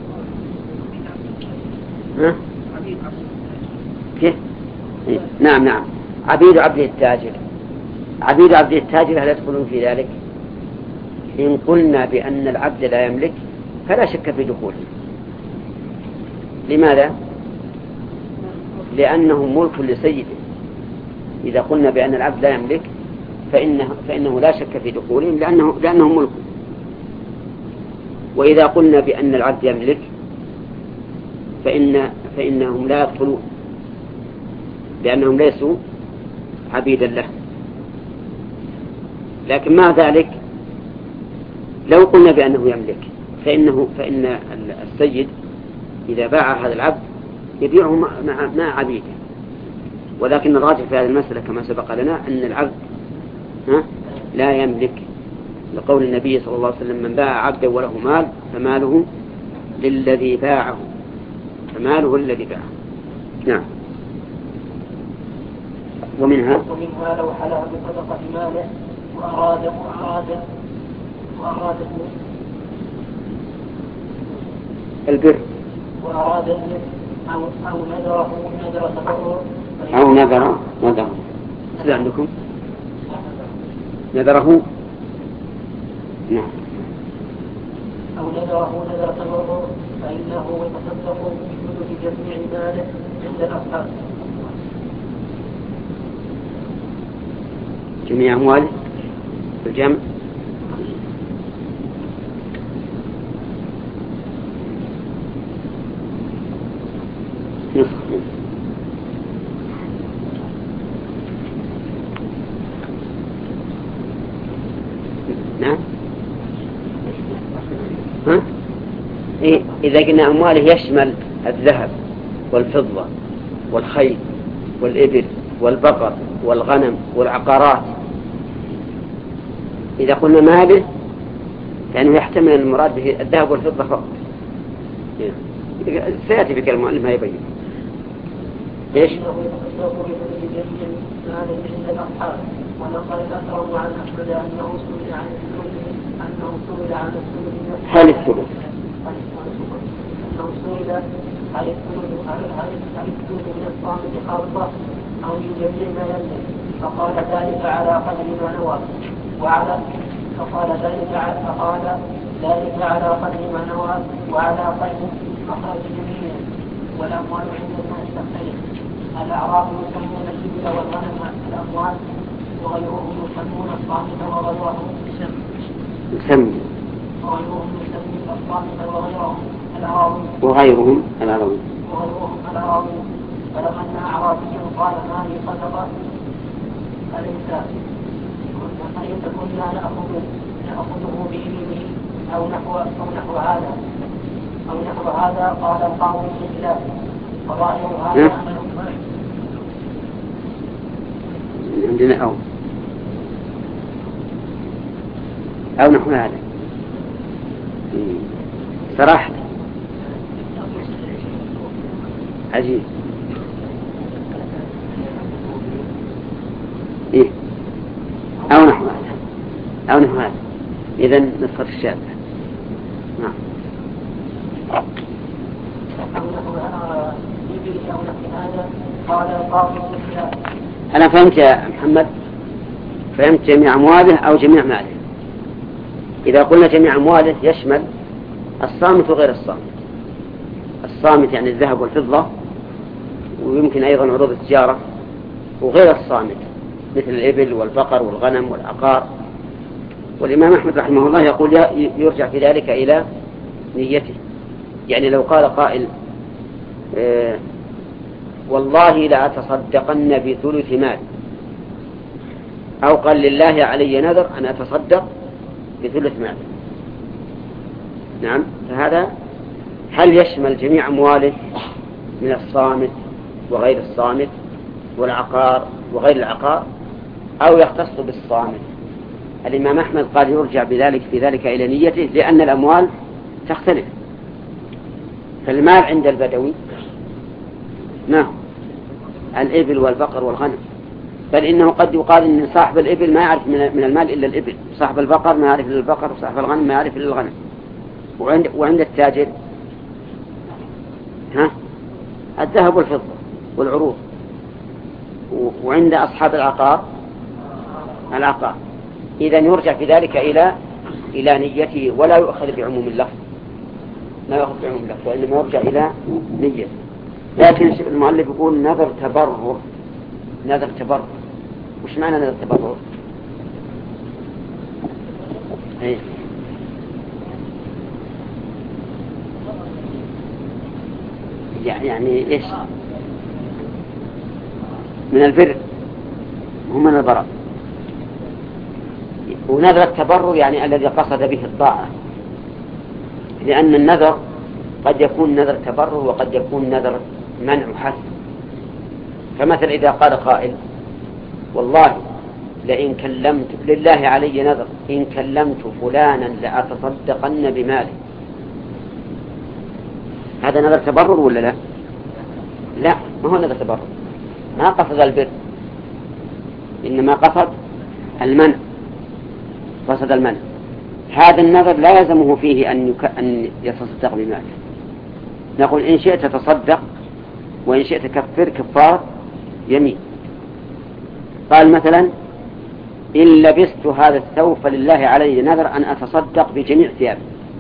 ها؟ كيف؟ إيه؟ نعم نعم. عبيد عبده التاجر، عبيد عبده التاجر هل يدخلون في ذلك؟ إن قلنا بأن العبد لا يملك فلا شك في دخوله. لماذا؟ لأنه ملك لسيده. إذا قلنا بأن العبد لا يملك فإنه, فإنه لا شك في دخولهم لأنه, لأنه ملك. وإذا قلنا بأن العبد يملك فإن فإنهم لا يدخلون لأنهم ليسوا عبيدا له. لكن مع ذلك لو قلنا بأنه يملك فإنه فإن السيد إذا باع هذا العبد يبيعه مع, مع عبيده. ولكن الراجح في هذه المسألة كما سبق لنا أن العبد ها لا يملك، لقول النبي صلى الله عليه وسلم من باع عبدا وله مال فماله للذي باعه، فماله للذي باعه. نعم. ومنها ومنها لو حلف بصدقة ماله وأراد وأراد وأراد البر وأراد أو أو نذره نذر تبرع أو نذر نذر هذا عندكم نذره. نعم. أو نذره نذر تبرع فإنه يتصدق بثلث جميع ماله عند الأصحاب. جميع أمواله الجمع نصف. نعم. ها؟ إيه إذا قلنا أمواله يشمل الذهب والفضة والخيل والإبل والبقر والغنم والعقارات. إذا قلنا ماله يعني يحتمل المراد به الذهب والفضة فقط. سيأتي بك المؤلف ما يبين. إيش؟ ونقل الأثر عن أحمد أنه سئل عن الحكم أنه سئل عن الثلث هل الثلث أنه سئل عن الثلث عن الثلث من الصامت خاصة أو يجمع ما يملك فقال ذلك على قدر ما نوى وعلى فقال ذلك على فقال ذلك على قدر ما نوى وعلى قدر مخرج جميع والأموال عند الناس تختلف الأعراف يسمون الإبل والغنم الأموال وغيرهم يسمون الصامت وغيرهم يسمي وغيرهم يسمون الصامت وغيرهم الأراضي وغيرهم الأراضي وغيرهم الأراضي فلما أعرابي قال ما لي صدقة أليس أليس كنا نأخذ نأخذه بإبله أو نحو أو نحو هذا أو نحو هذا قال القوم بالله فظاهر هذا أمل عندنا أو أو نحو هذا صراحة عجيب إيه أو نحو هذا أو نحو هذا إذن نسخة الشابة. نعم. أنا فهمت يا محمد، فهمت جميع أمواله أو جميع ماله. إذا قلنا جميع أمواله يشمل الصامت وغير الصامت. الصامت يعني الذهب والفضة، ويمكن أيضا عروض التجارة، وغير الصامت مثل الإبل والبقر والغنم والعقار. والإمام أحمد رحمه الله يقول يرجع في ذلك إلى نيته. يعني لو قال قائل آه والله لا أتصدقن بثلث مال، أو قال لله علي نذر أن أتصدق بثلث مال، نعم، فهذا هل يشمل جميع أمواله من الصامت وغير الصامت والعقار وغير العقار، أو يختص بالصامت؟ الإمام أحمد قال يرجع بذلك في ذلك إلى نيته، لأن الأموال تختلف. فالمال عند البدوي نعم الإبل والبقر والغنم، بل إنه قد يقال إن صاحب الإبل ما يعرف من المال إلا الإبل، صاحب البقر ما يعرف إلا البقر، وصاحب الغنم ما يعرف إلا الغنم. وعند, وعند التاجر ها الذهب والفضة والعروض. وعند أصحاب العقار العقار. إذا يرجع في ذلك إلى إلى نيته، ولا يؤخذ بعموم اللفظ، لا يؤخذ بعموم اللفظ، وإنما يرجع إلى نيته. لكن المؤلف يقول نذر تبرر. نذر تبرر، وش معنى نذر تبرر؟ ايه يعني ايش؟ من البر، هم من البراء. ونذر التبرر يعني الذي قصد به الطاعة، لأن النذر قد يكون نذر تبرر وقد يكون نذر منع حسن. فمثل إذا قال قائل والله لئن كلمت لله علي نذر إن كلمت فلانا لأتصدقن بمالي، هذا نذر تبرر ولا لا؟ لا، ما هو نذر تبرر، ما قصد البر، إنما قصد المنع، قصد المنع. هذا النذر لا يلزمه فيه أن, يك... أن يتصدق بماله. نقول إن شئت تصدق وإن شئت كفر كفار يمين. قال مثلا إن لبست هذا الثوب فلله علي نذر أن أتصدق بجميع ثيابي،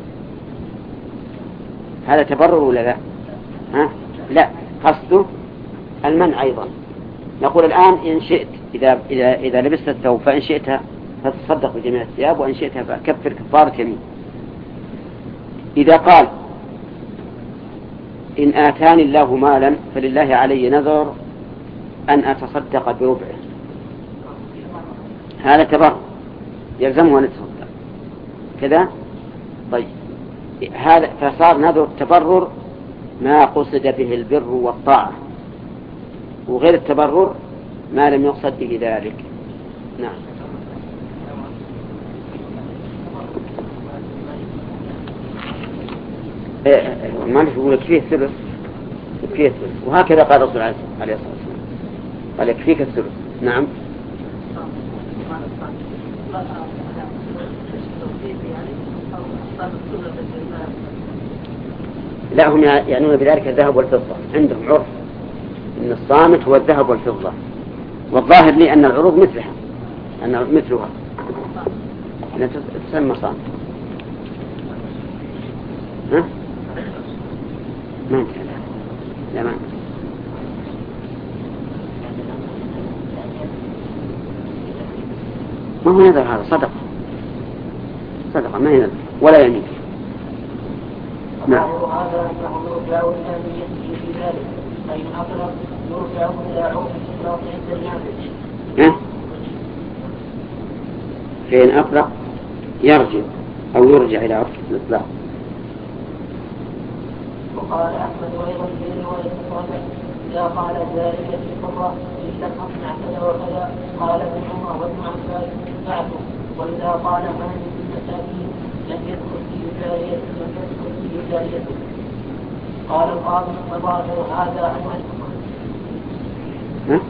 هذا تبرر ولا لا؟ ها؟ لا، قصده المنع أيضا. نقول الآن إن شئت إذا, إذا, إذا لبست الثوب فإن شئت فتصدق بجميع الثياب وإن شئت فكفر كفارة يمين. إذا قال إن آتاني الله مالا فلله علي نذر أن أتصدق بربعه، هذا تبرر يلزمه أن يتصدق كذا. طيب هذا فصار نذر التبرر ما قصد به البر والطاعة، وغير التبرر ما لم يقصد به ذلك. نعم. ما يقول يكفيه الثلث، يكفيه الثلث، وهكذا قال الرسول عليه الصلاة والسلام قال يكفيك الثلث. نعم. لا، هم يعنون بذلك الذهب والفضة، عندهم عرف إن الصامت هو الذهب والفضة، والظاهر لي أن العروض مثلها، أن مثلها أن تسمى صامت. ها؟ ما انتهى. لا، ما انتهى. ما هو نذر، هذا صدقة، صدقة ما ينذر ولا يمين. نعم. هذا أنه يرجع إلى نيته في ذلك، فإن أطلق يرجع إلى عرف الإطلاق عند النافذ. فإن أطلق يرجع أو يرجع إلى عرف الإطلاق. وقال أحمد أيضا في رواية الصالح إذا قال ذلك في قرة إلا أصنع كذا وكذا، قال ابن عمر وابن عباس بعده. وإذا قال مالك المساكين لم يدخل في جارية لم يدخل في جارية. قال القاضي فظاهر هذا أن ها؟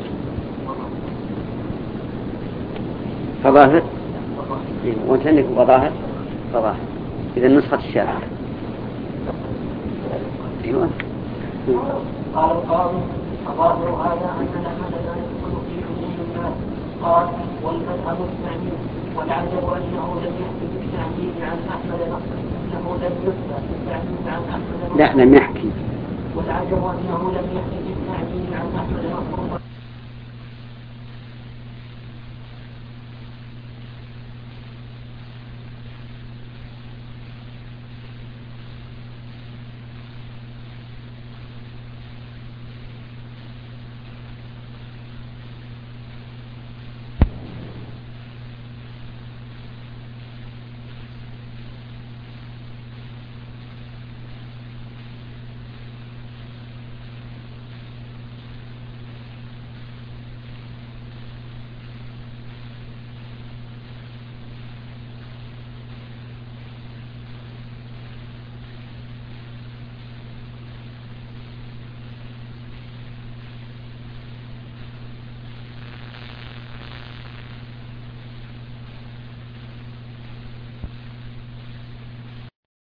فظاهر وانت عندك فظاهر فظاهر إذا نسخة الشارع. أيوة. قال القاضي فظاهر هذا أن الأحمد لا يدخل في حدود الناس. قال والمذهب التعميم، والعجب أنه لم يحكي بالتعميم عن أحمد نصر، أنه لم يثبت بالتعميم عن أحمد نصر. لا، لم يحكي. والعجب أنه لم يحكي بالتعميم عن أحمد نصر